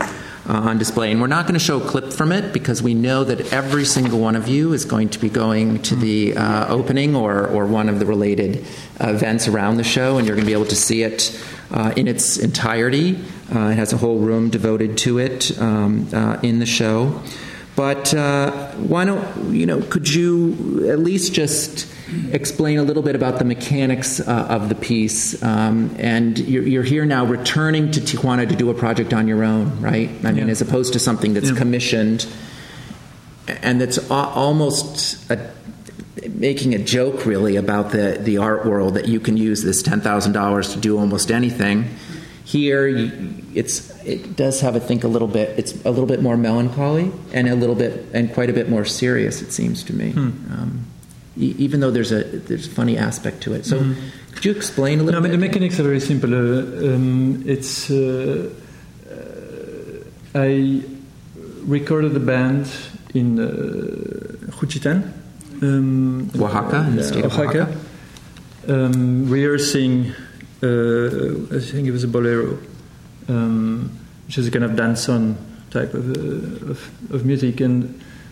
uh, on display. And we're not going to show a clip from it because we know that every single one of you is going to be going to the uh, opening or, or one of the related uh, events around the show, and you're going to be able to see it uh, in its entirety. Uh, it has a whole room devoted to it um, uh, in the show. But uh, why don't, you know, could you at least just explain a little bit about the mechanics uh, of the piece? Um, and you're, you're here now returning to Tijuana to do a project on your own, right? I mean, yeah. as opposed to something that's yeah. commissioned and that's a- almost a, making a joke, really, about the, the art world, that you can use this ten thousand dollars to do almost anything. Here, you, it's it does have, I think, a little bit. It's a little bit more melancholy and a little bit and quite a bit more serious. It seems to me, hmm. um, e- even though there's a there's a funny aspect to it. So, mm-hmm. could you explain a little? No, bit? I mean, the mechanics are very simple. Uh, um, it's uh, uh, I recorded the band in uh, Juchitán, um, Oaxaca, in the state of Oaxaca, Oaxaca. Um, rehearsing. Uh, I think it was a bolero, um, which is a kind of danzón type of, uh, of of music, and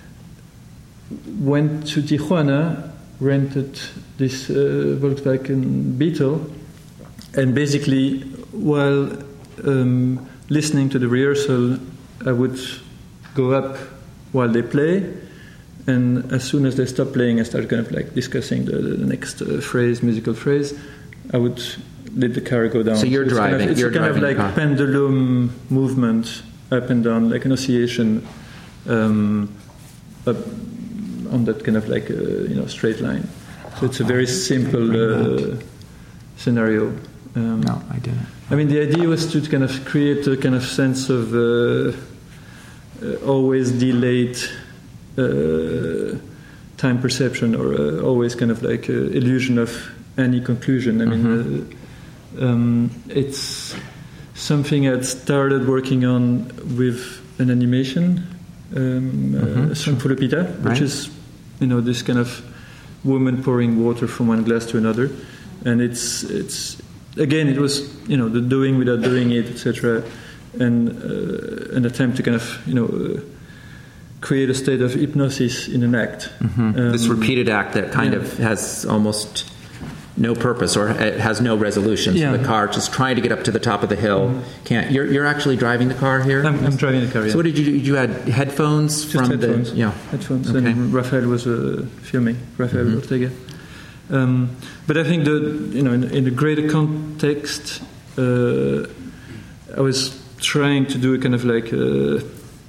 went to Tijuana, rented this uh, Volkswagen Beetle, and basically while um, listening to the rehearsal, I would go up while they play, and as soon as they stop playing, I start kind of like discussing the, the next uh, phrase, musical phrase. I would let the car go down. So you're so driving. Kind of, it's you're a kind driving of like car. pendulum movement up and down, like an oscillation um, up on that kind of like a, you know straight line. So it's a very simple uh, scenario. Um, no, I didn't. I mean, the idea was to kind of create a kind of sense of uh, uh, always delayed uh, time perception, or uh, always kind of like uh, illusion of any conclusion. I mean, Mm-hmm. uh, um, it's something I'd started working on with an animation, um, Mm-hmm. uh, San Fulopita, which right. is, you know, this kind of woman pouring water from one glass to another, and it's it's again it was you know the doing without doing it, et cetera, and uh, an attempt to kind of you know. Uh, create a state of hypnosis in an act. Mm-hmm. Um, this repeated act that kind yeah. of has almost no purpose, or it has no resolution. Yeah. So the car just trying to get up to the top of the hill mm-hmm. can't. You're you're actually driving the car here. I'm, I'm driving the car. Yeah. So what did you do? You had headphones Just from headphones. the yeah headphones. Okay. And Rafael was uh, filming. Rafael mm-hmm. Ortega. Um, but I think the you know in, in the greater context, uh, I was trying to do a kind of like. Uh,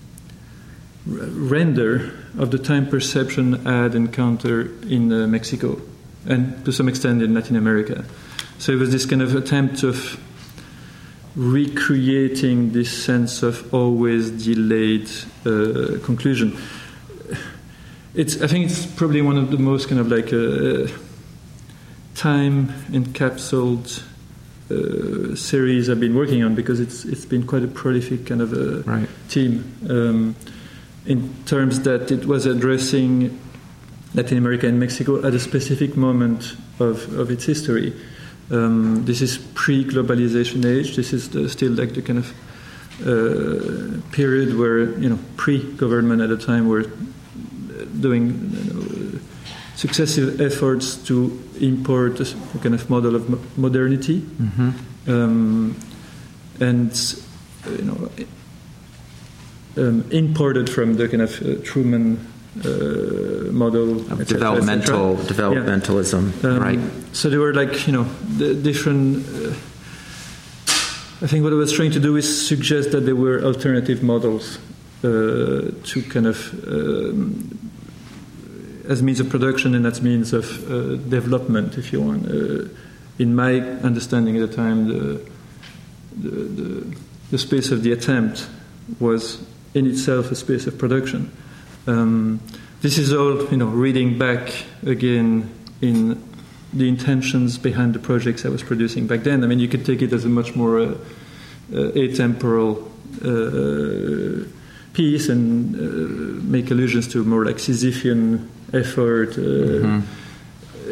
render of the time perception I'd encountered in uh, Mexico and to some extent in Latin America. So it was this kind of attempt of recreating this sense of always delayed uh, conclusion. It's, I think it's probably one of the most kind of like uh, time encapsulated uh, series I've been working on, because it's it's been quite a prolific kind of a right. team. Um, in terms that it was addressing Latin America and Mexico at a specific moment of, of its history. Um, this is pre-globalization age. This is the, still like the kind of uh, period where, you know, pre-government at the time were doing you know, successive efforts to import a kind of model of modernity. Mm-hmm. Um, and, you know, Um, imported from the kind of uh, Truman uh, model of et cetera, developmental et cetera. developmentalism, Yeah. Um, right? So they were like you know the different. Uh, I think what I was trying to do is suggest that there were alternative models uh, to kind of um, as means of production and as means of uh, development, if you want. Uh, in my understanding at the time, the the, the the space of the attempt was in itself a space of production. Um, this is all, you know, reading back again in the intentions behind the projects I was producing back then. I mean, you could take it as a much more uh, uh, atemporal uh, piece and uh, make allusions to more like Sisyphean effort. Uh, mm-hmm.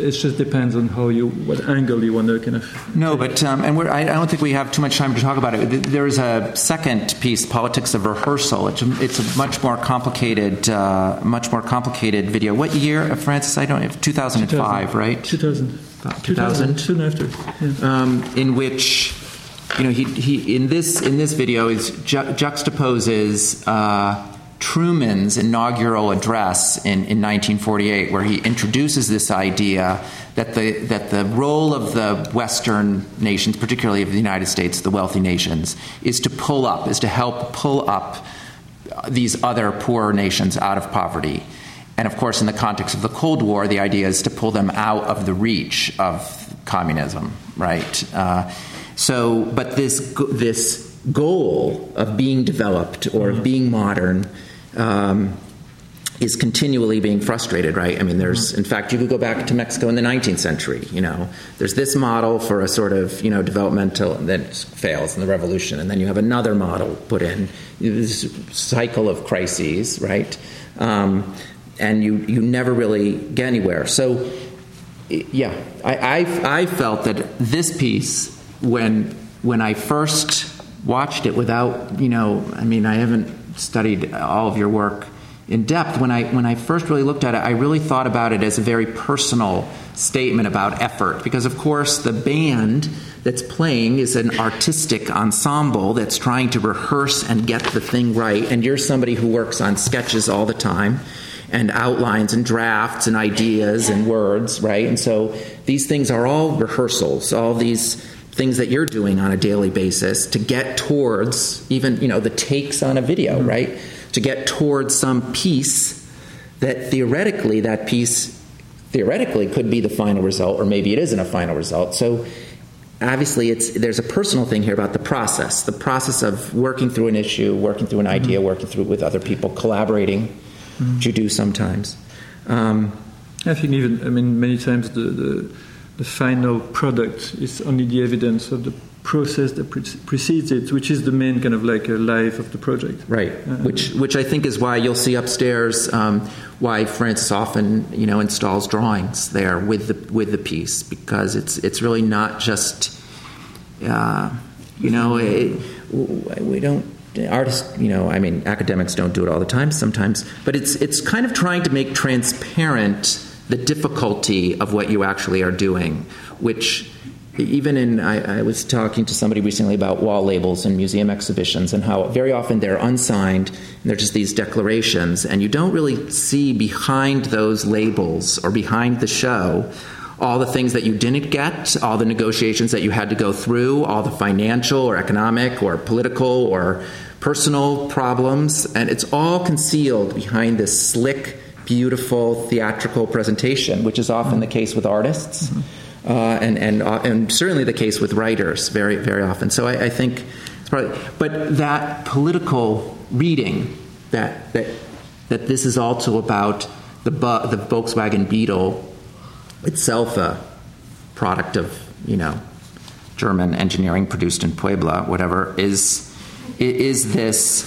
it just depends on how you, what angle you want to kind of. No, but um, and we're, I, I don't think we have too much time to talk about it. There's a second piece, Politics of Rehearsal. It's a, it's a much more complicated, uh, much more complicated video. What year, Francis? I don't know. two thousand five, right? two thousand. two thousand. Soon after. Yeah. Um, in which, you know, he he in this in this video is ju- juxtaposes. Uh, Truman's inaugural address in, in nineteen forty-eight, where he introduces this idea that the that the role of the Western nations, particularly of the United States, the wealthy nations, is to pull up, is to help pull up these other poorer nations out of poverty. And of course, in the context of the Cold War, the idea is to pull them out of the reach of communism, right? Uh, so, but this this goal of being developed or of being modern Um, is continually being frustrated, right? I mean, there's, in fact, you could go back to Mexico in the nineteenth century, you know. There's this model for a sort of, you know, developmental that fails in the revolution, and then you have another model put in, this cycle of crises, right? Um, and you, you never really get anywhere. So, yeah, I, I, I felt that this piece, when when I first watched it without, you know, I mean, I haven't studied all of your work in depth. When I when I first really looked at it, I really thought about it as a very personal statement about effort, because of course the band that's playing is an artistic ensemble that's trying to rehearse and get the thing right, and you're somebody who works on sketches all the time and outlines and drafts and ideas and words, right? And so these things are all rehearsals, all these things that you're doing on a daily basis to get towards even, you know, the takes on a video, mm-hmm. right? To get towards some piece that theoretically, that piece theoretically could be the final result, or maybe it isn't a final result. So obviously it's there's a personal thing here about the process, the process of working through an issue, working through an mm-hmm. idea, working through it with other people, collaborating, mm-hmm. which you do sometimes. Um, I think even, I mean, many times the, the The final product is only the evidence of the process that pre- precedes it, which is the main kind of like a life of the project. Right, uh, which which I think is why you'll see upstairs um, why Francis often, you know, installs drawings there with the with the piece, because it's it's really not just, uh, you know, it, we don't. Artists, you know, I mean, academics don't do it all the time sometimes, but it's it's kind of trying to make transparent the difficulty of what you actually are doing, which even in, I, I was talking to somebody recently about wall labels in museum exhibitions and how very often they're unsigned and they're just these declarations, and you don't really see behind those labels or behind the show all the things that you didn't get, all the negotiations that you had to go through, all the financial or economic or political or personal problems, and it's all concealed behind this slick, beautiful theatrical presentation, which is often the case with artists, mm-hmm. uh, and and uh, and certainly the case with writers, very very often. So I, I think, it's probably, but that political reading that that that this is also about the bu- the Volkswagen Beetle, itself a product of, you know, German engineering produced in Puebla, whatever, is is this.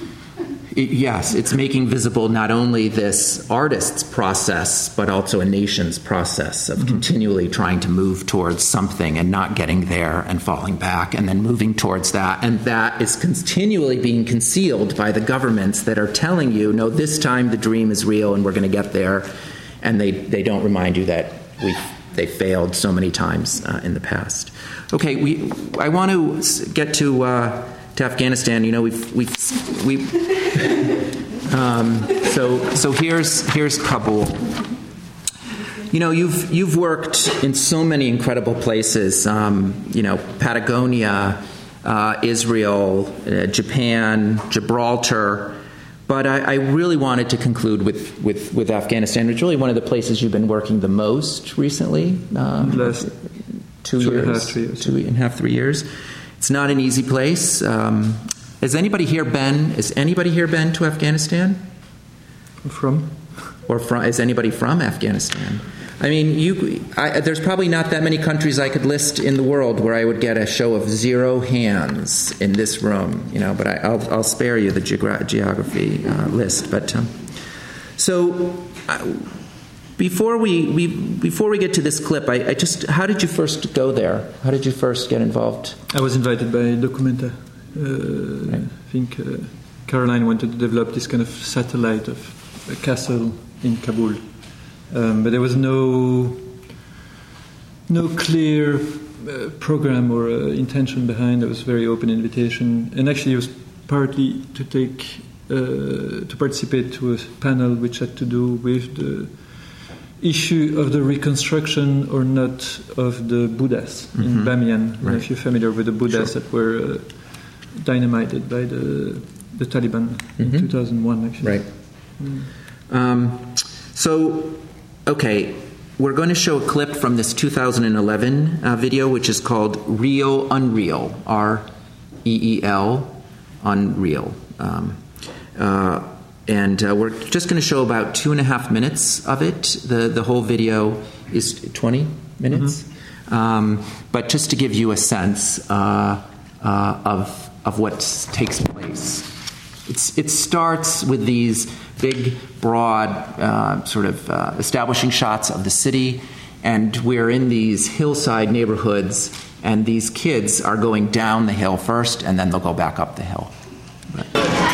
It, yes, it's making visible not only this artist's process, but also a nation's process of mm-hmm. continually trying to move towards something and not getting there and falling back and then moving towards that. And that is continually being concealed by the governments that are telling you, no, this time the dream is real and we're going to get there. And they, they don't remind you that we they failed so many times uh, in the past. Okay, we I want to get to... Uh, To Afghanistan, you know, we've we've we. Um, so so here's here's Kabul. You know, you've you've worked in so many incredible places. Um, you know, Patagonia, uh, Israel, uh, Japan, Gibraltar. But I, I really wanted to conclude with, with, with Afghanistan, which is really one of the places you've been working the most recently. Um, Last two, two years, and a half, three years. Two and a half, three years. It's not an easy place. Um, has anybody here been? Is anybody here been to Afghanistan? From? Or from? Is anybody from Afghanistan? I mean, you. I, there's probably not that many countries I could list in the world where I would get a show of zero hands in this room. You know, but I, I'll, I'll spare you the geogra- geography uh, list. But um, so. I, before we, we before we get to this clip, I, I just how did you first go there? How did you first get involved? I was invited by Documenta. Uh, right. I think uh, Caroline wanted to develop this kind of satellite of a castle in Kabul, um, but there was no no clear uh, program or uh, intention behind. It was a very open invitation, and actually it was partly to take uh, to participate to a panel which had to do with the issue of the reconstruction or not of the Buddhas mm-hmm. in Bamiyan. Right. If you're familiar with the Buddhas sure. that were uh, dynamited by the the Taliban mm-hmm. in two thousand one, actually. Right. Mm. Um, so, okay, we're going to show a clip from this two thousand eleven uh, video, which is called Real Unreal, R E E L, Unreal. Um, uh, and uh, we're just going to show about two and a half minutes of it. The, the whole video is twenty minutes. Mm-hmm. Um, but just to give you a sense uh, uh, of, of what takes place. It's, it starts with these big, broad, uh, sort of uh, establishing shots of the city, and we're in these hillside neighborhoods, and these kids are going down the hill first, and then they'll go back up the hill. Right.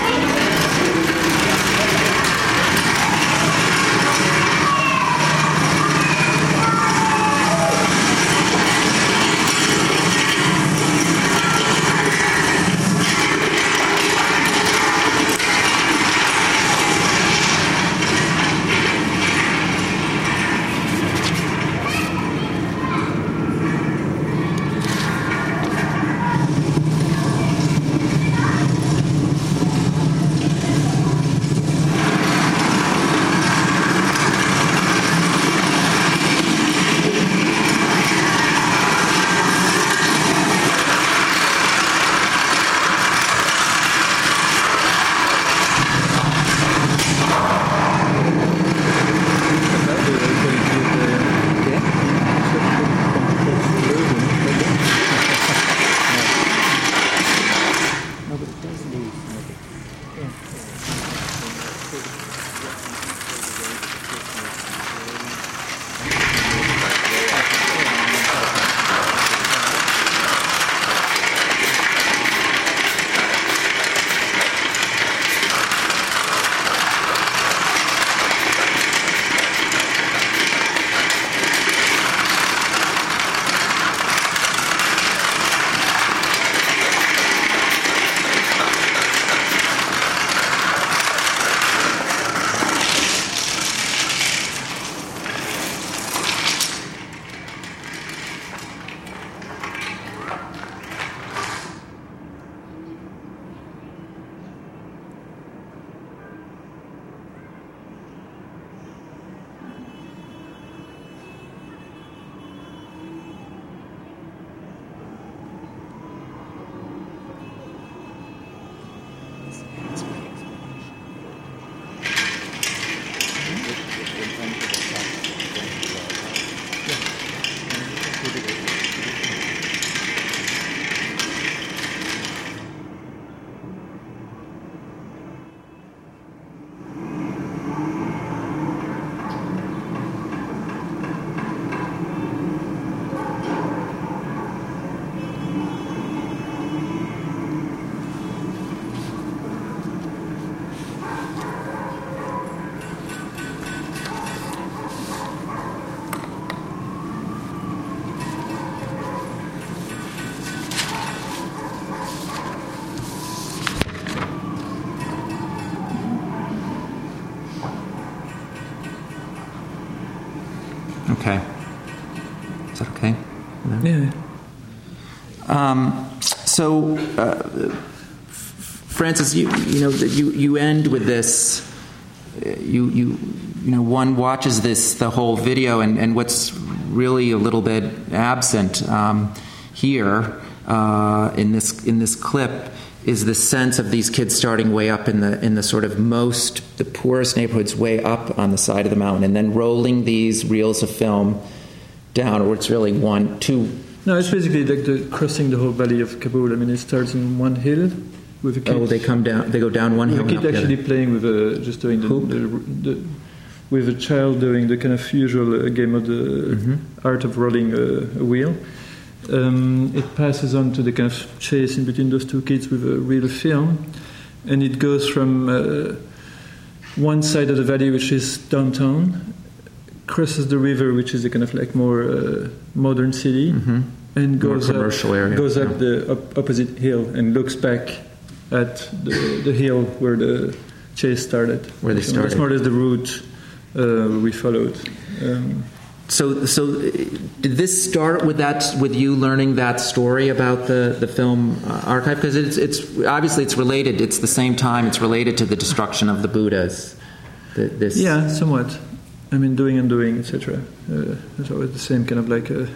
Okay. Is that okay? No? Yeah. Um, so, uh, Francis, you you know you you end with this. You you you know one watches this the whole video, and, and what's really a little bit absent um, here uh, in this in this clip is the sense of these kids starting way up in the in the sort of most the poorest neighborhoods, way up on the side of the mountain, and then rolling these reels of film down, or it's really one, two. No, it's basically like the crossing the whole valley of Kabul. I mean, it starts in one hill with a kid. Oh, they come down. They go down one hill. The kid actually playing with a just doing the, the, the with a child doing the kind of usual uh, game of the mm-hmm. art of rolling a, a wheel. Um, it passes on to the kind of chase in between those two kids with a real film, and it goes from uh, one side of the valley, which is downtown, crosses the river, which is a kind of like more uh, modern city, mm-hmm. and goes more commercial up, area. goes yeah. up the op- opposite hill and looks back at the, the hill where the chase started. Where they so started. That's more or less the route uh, we followed. Um, So, so did this start with that, with you learning that story about the, the film uh, archive? Because it's, it's obviously it's related. It's the same time. It's related to the destruction of the Buddhas. The, this yeah, somewhat. I mean, doing and doing, et cetera. Uh, it's always the same kind of like a,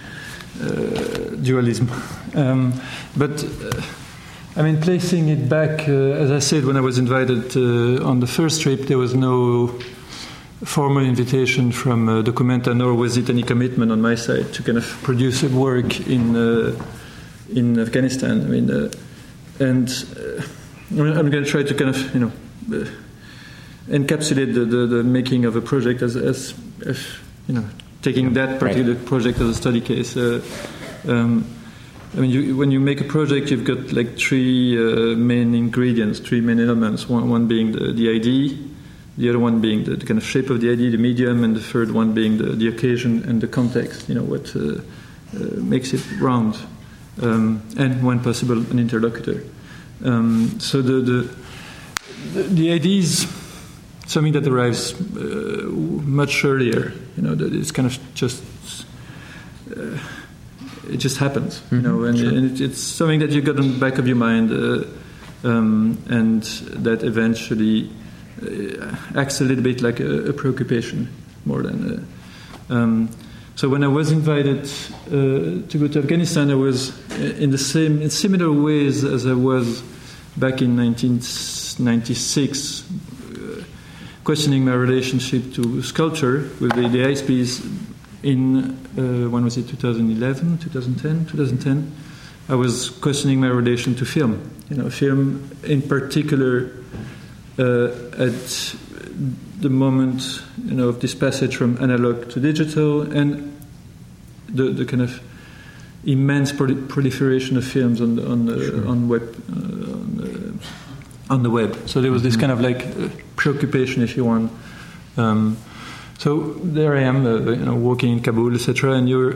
uh, dualism. Um, but uh, I mean, placing it back, uh, as I said, when I was invited uh, on the first trip, there was no formal invitation from uh, Documenta, nor was it any commitment on my side to kind of produce a work in uh, in Afghanistan. I mean, uh, and uh, I'm going to try to kind of, you know, uh, encapsulate the, the, the making of a project as, as, as you know, taking that particular right. project as a study case. Uh, um, I mean, you, when you make a project, you've got like three uh, main ingredients, three main elements. One, one being the, the idea. The other one being the, the kind of shape of the idea, the medium, and the third one being the, the occasion and the context, you know, what uh, uh, makes it round, um, and when possible, an interlocutor. Um, so the, the, the, the idea is something that arrives uh, much earlier, you know, that it's kind of just, uh, it just happens, mm-hmm. you know, and, sure. and it, it's something that you got on the back of your mind, uh, um, and that eventually Uh, acts a little bit like a, a preoccupation more than a, um, so when I was invited uh, to go to Afghanistan, I was in the same in similar ways as I was back in nineteen ninety-six, uh, questioning my relationship to sculpture with the, the I S Ps in uh, when was it twenty eleven, twenty ten, twenty ten. I was questioning my relation to film, you know, film in particular. Uh, at the moment, you know, of this passage from analog to digital, and the, the kind of immense prol- proliferation of films on the, on the, sure. on web uh, on, the, on the web. So there was this kind of like uh, preoccupation, if you want. Um, so there I am, uh, you know, walking in Kabul, et cetera, and you're.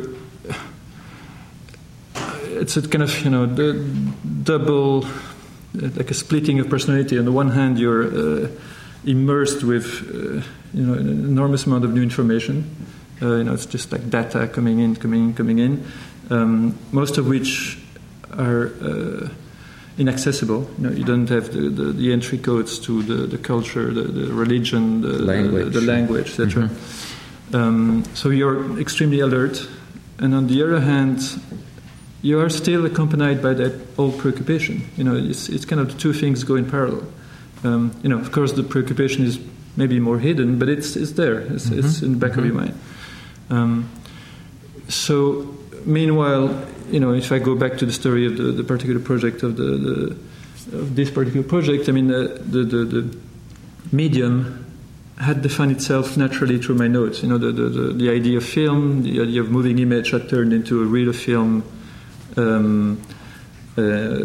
It's a kind of, you know, the double. Like a splitting of personality. On the one hand, you're uh, immersed with uh, you know an enormous amount of new information. Uh, you know, it's just like data coming in, coming in, coming in. Um, most of which are uh, inaccessible. You know, you don't have the, the, the entry codes to the, the culture, the, the religion, the language, the, the language, et cetera. Mm-hmm. Um, so you're extremely alert, and on the other hand, you are still accompanied by that old preoccupation. You know, it's it's kind of the two things go in parallel. Um, you know, of course, the preoccupation is maybe more hidden, but it's it's there. It's, mm-hmm. it's in the back mm-hmm. of your mind. Um, so, meanwhile, you know, if I go back to the story of the, the particular project of the, the of this particular project, I mean, uh, the, the the medium had defined itself naturally through my notes. You know, the the, the, the idea of film, the idea of moving image had turned into a reel of film. Um, uh,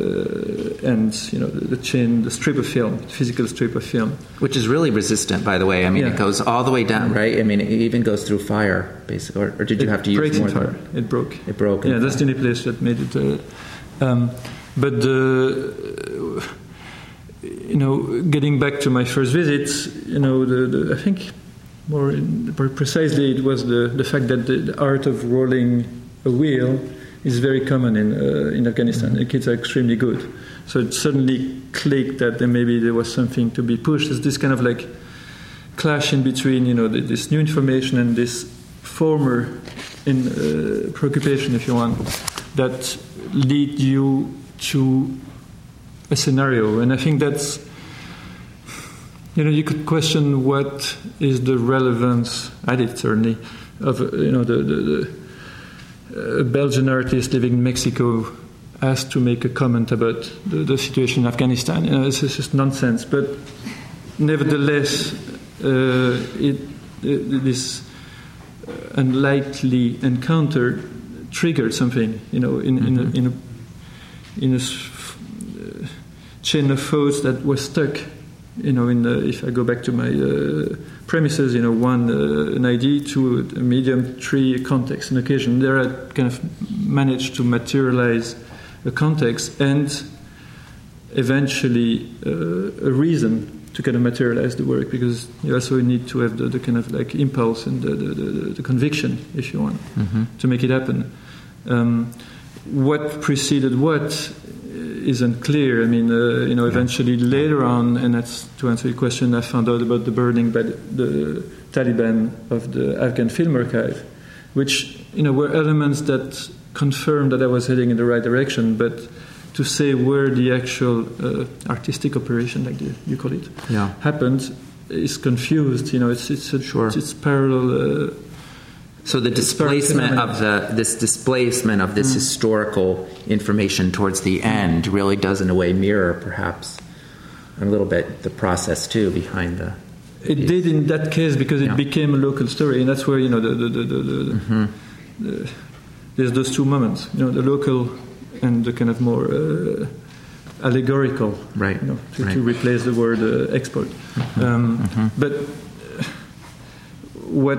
and you know the, the chain, the strip of film, the physical strip of film, which is really resistant, by the way. I mean, yeah. It goes all the way down, right? I mean, it even goes through fire, basically. Or, or did you it have to use more? Fire. It broke. It broke. Yeah, that's the only place that made it. Uh, um, but the, uh, you know, getting back to my first visit, you know, the, the, I think more, in, more precisely, it was the the fact that the, the art of rolling a wheel is very common in uh, in Afghanistan. Mm-hmm. The kids are extremely good. So it suddenly clicked that there maybe there was something to be pushed. There's this kind of like clash in between, you know, the, this new information and this former in uh, preoccupation, if you want, that lead you to a scenario. And I think that's, you know, you could question what is the relevance, I did certainly, of, you know, the, the, the a Belgian artist living in Mexico asked to make a comment about the, the situation in Afghanistan. You know, it's just nonsense. But nevertheless, uh, it this unlikely encounter triggered something, you know, in, mm-hmm. in a, in a, in a uh, chain of thoughts that was stuck, you know. In the, if I go back to my uh, premises, you know, one uh, an idea to a medium, three a context, an occasion. There, I kind of managed to materialize a context and eventually uh, a reason to kind of materialize the work, because you also need to have the, the kind of like impulse and the, the, the, the conviction, if you want, mm-hmm. to make it happen. Um, what preceded what is unclear. I mean, uh, you know, eventually later on, and that's to answer your question, I found out about the burning by the, the Taliban of the Afghan Film Archive, which, you know, were elements that confirmed that I was heading in the right direction, but to say where the actual uh, artistic operation, like the, you call it, yeah. happened is confused. You know, it's it's a, sure. it's, it's parallel. Uh, so the displacement of the this displacement of this mm. historical information towards the end really does, in a way, mirror perhaps a little bit the process too behind the. It piece. Did in that case, because it yeah. became a local story, and that's where, you know, the the the, the, the, mm-hmm. the there's those two moments. You know, the local and the kind of more uh, allegorical, right? You know, to, right. to replace the word uh, export. Mm-hmm. Um, mm-hmm. But uh, what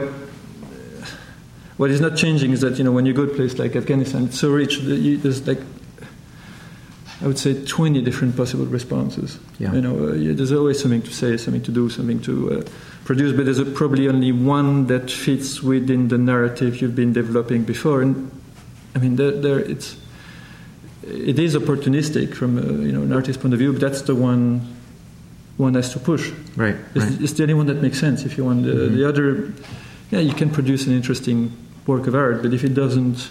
what is not changing is that, you know, when you go to a place like Afghanistan, it's so rich that you, there's like, I would say, twenty different possible responses. Yeah. You know, uh, there's always something to say, something to do, something to uh, produce, but there's a, probably only one that fits within the narrative you've been developing before. And I mean, there, there it's. It is opportunistic from, uh, you know, an artist's point of view, but that's the one one has to push. Right. It's, right. it's the only one that makes sense. If you want the, mm-hmm. the other, yeah, you can produce an interesting work of art, but if it doesn't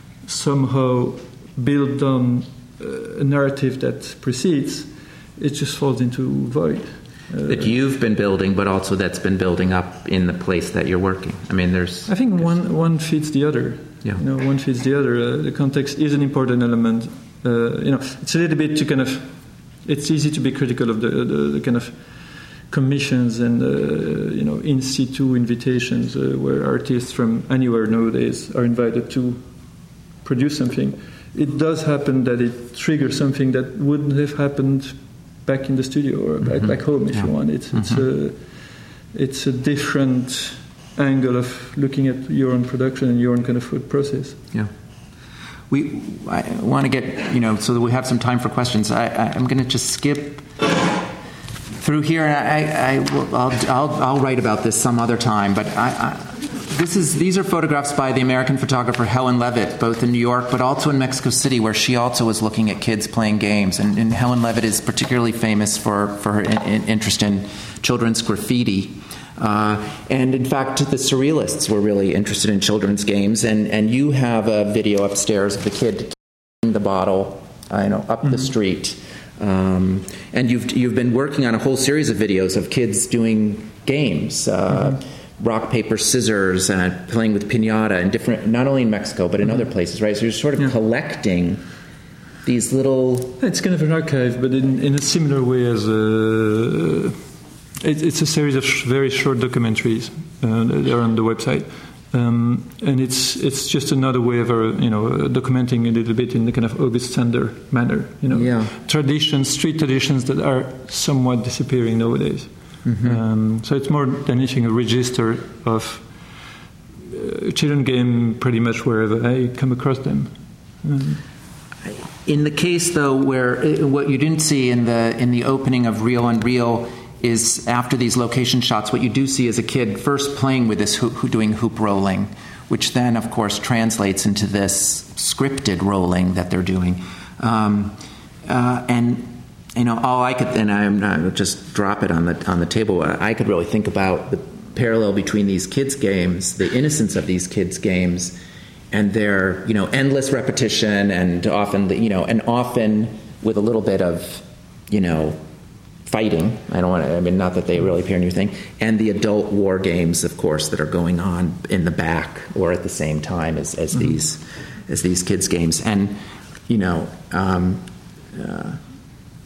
somehow build on uh, a narrative that precedes, it just falls into void. Uh, that you've been building, but also that's been building up in the place that you're working. I mean, there's. I think one one feeds the other. Yeah. You know, one feeds the other. Uh, the context is an important element. Uh, you know, it's a little bit to kind of. It's easy to be critical of the, the, the kind of commissions and uh, you know, in situ invitations uh, where artists from anywhere nowadays are invited to produce something. It does happen that it triggers something that wouldn't have happened back in the studio or back, mm-hmm. back home, if yeah. you want. It's it's mm-hmm. a it's a different angle of looking at your own production and your own kind of food process. Yeah. We I want to get, you know, so that we have some time for questions. I, I, I'm going to just skip through here, and I, I will, I'll, I'll I'll write about this some other time. But I, I, this is these are photographs by the American photographer Helen Levitt, both in New York but also in Mexico City, where she also was looking at kids playing games. And, and Helen Levitt is particularly famous for for her in, in interest in children's graffiti. Uh, and in fact, the Surrealists were really interested in children's games, and, and you have a video upstairs of the kid kicking the bottle, uh, you know, up mm-hmm. the street. Um, and you've you've been working on a whole series of videos of kids doing games, uh, mm-hmm. rock, paper, scissors, and uh, playing with piñata, and different, not only in Mexico but in mm-hmm. other places, right? So you're sort of yeah. collecting these little. It's kind of an archive, but in, in a similar way as. Uh, It, it's a series of sh- very short documentaries. Uh, they're on the website, um, and it's it's just another way of uh, you know uh, documenting a little bit in the kind of August Sander manner. You know, yeah. traditions, street traditions that are somewhat disappearing nowadays. Mm-hmm. Um, so it's more than anything a register of uh, children game pretty much wherever I come across them. Um, in the case, though, where uh, what you didn't see in the in the opening of Reel on Reel is after these location shots, what you do see is a kid first playing with this hoop, doing hoop rolling, which then, of course, translates into this scripted rolling that they're doing. Um, uh, and, you know, all I could, and I'm not, just drop it on the on the table, I could really think about the parallel between these kids' games, the innocence of these kids' games, and their, you know, endless repetition, and often, you know, and often with a little bit of, you know, fighting. I don't want to, I mean, not that they really appear in your thing. And the adult war games, of course, that are going on in the back or at the same time as, as mm-hmm. these as these kids' games. And, you know, um, uh,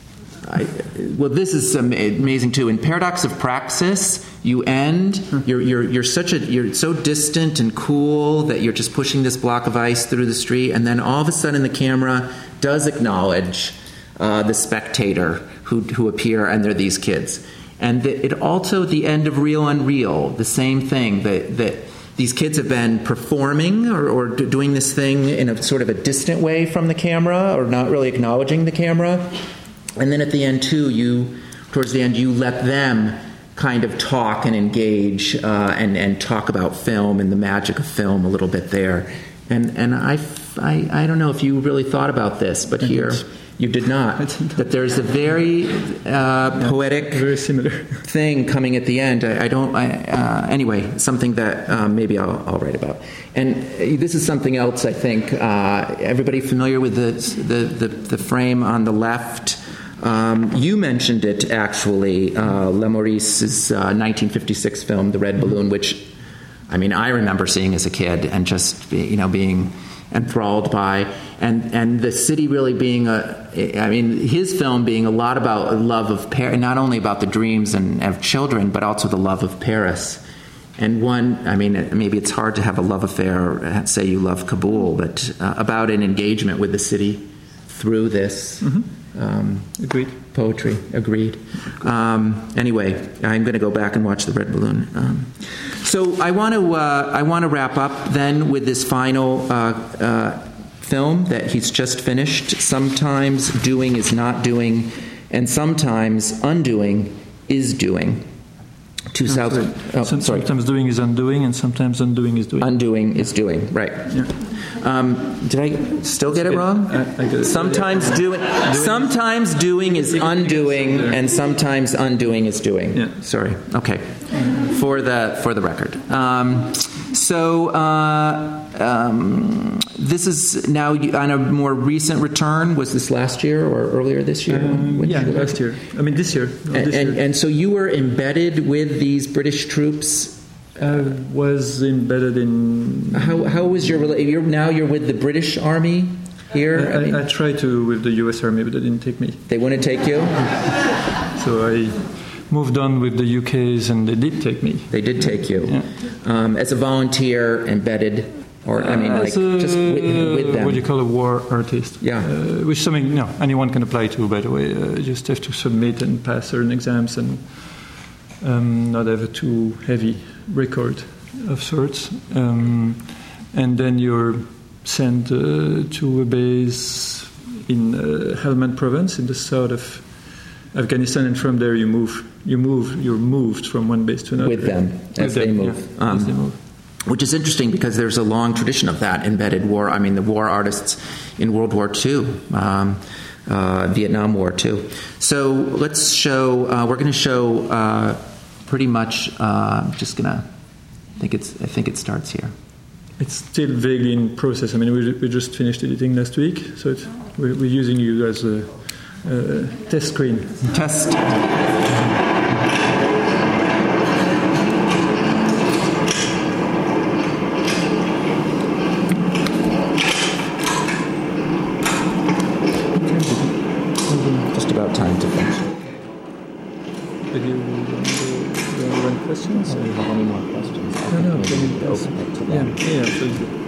I, well, this is amazing too. In Paradox of Praxis, you end. You're you're you're such a you're so distant and cool that you're just pushing this block of ice through the street, and then all of a sudden the camera does acknowledge uh, the spectator who who appear, and they're these kids. And the, it also at the end of Real Unreal, the same thing that that. These kids have been performing or, or doing this thing in a sort of a distant way from the camera, or not really acknowledging the camera. And then at the end, too, you, towards the end, you let them kind of talk and engage uh, and, and talk about film and the magic of film a little bit there. And and I, I, I don't know if you really thought about this, but here you did not. That there's a very uh, poetic, very similar thing coming at the end. I, I don't. I, uh, anyway, something that um, maybe I'll, I'll write about. And this is something else. I think uh, everybody familiar with the the, the the frame on the left. Um, you mentioned it actually. Uh, Lamorrice's uh, nineteen fifty-six film, The Red Balloon, which I mean I remember seeing as a kid and just you know being enthralled by, and and the city really being a, I mean, his film being a lot about a love of Paris, not only about the dreams and of children, but also the love of Paris. And one, I mean, maybe it's hard to have a love affair, or say you love Kabul, but uh, about an engagement with the city through this. Mm-hmm. Um, Agreed. Poetry. Agreed. Um, anyway, I'm going to go back and watch The Red Balloon. Um, so I want to uh, I want to wrap up then with this final uh, uh, film that he's just finished. Sometimes doing is not doing, and sometimes undoing is doing. Two thousand. Oh, Some, sorry. Sometimes doing is undoing, and sometimes undoing is doing. Undoing is doing. Right. Yeah. Um, did I still get it wrong? I, I got it. Sometimes doing, sometimes doing is undoing, and sometimes undoing is doing. Yeah. Sorry. Okay. For the for the record. Um, so uh, um, this is now on a more recent return. Was this last year or earlier this year? Um, When yeah, did you- last year. I mean, this year. No, And, this and, year. and so you were embedded with these British troops. I was embedded in. How how was your rela- you're now you're with the British Army here? I, I mean, I, I tried to with the U S Army, but they didn't take me. they wouldn't take you. So I moved on with the U K's, and they did take me. They did take you Yeah. um, as a volunteer, embedded, or I mean, like As a, just with, with them. What do you call a war artist? Yeah. Uh, which something no anyone can apply to, by the way. Uh, you just have to submit and pass certain exams and um, not have a too heavy record of sorts. Um, and then you're sent uh, to a base in uh, Helmand province in the south of Afghanistan, and from there you move. You move. You're moved from one base to another. With them, With as they them, move. yeah, Um, as they move. Which is interesting because there's a long tradition of that embedded war. I mean, the war artists in World War Two, um, uh, Vietnam War too. So let's show. Uh, we're going to show uh, pretty much. Uh, I'm just going to. I think it's. I think it starts here. It's still vaguely in process. I mean, we, we just finished editing last week, so it's, we're, we're using you as a, a test screen. Test. Just about time to finish. If you want to run questions? Do you have any more questions? I No, think no, maybe can we you could open it to them. Yeah, yeah, so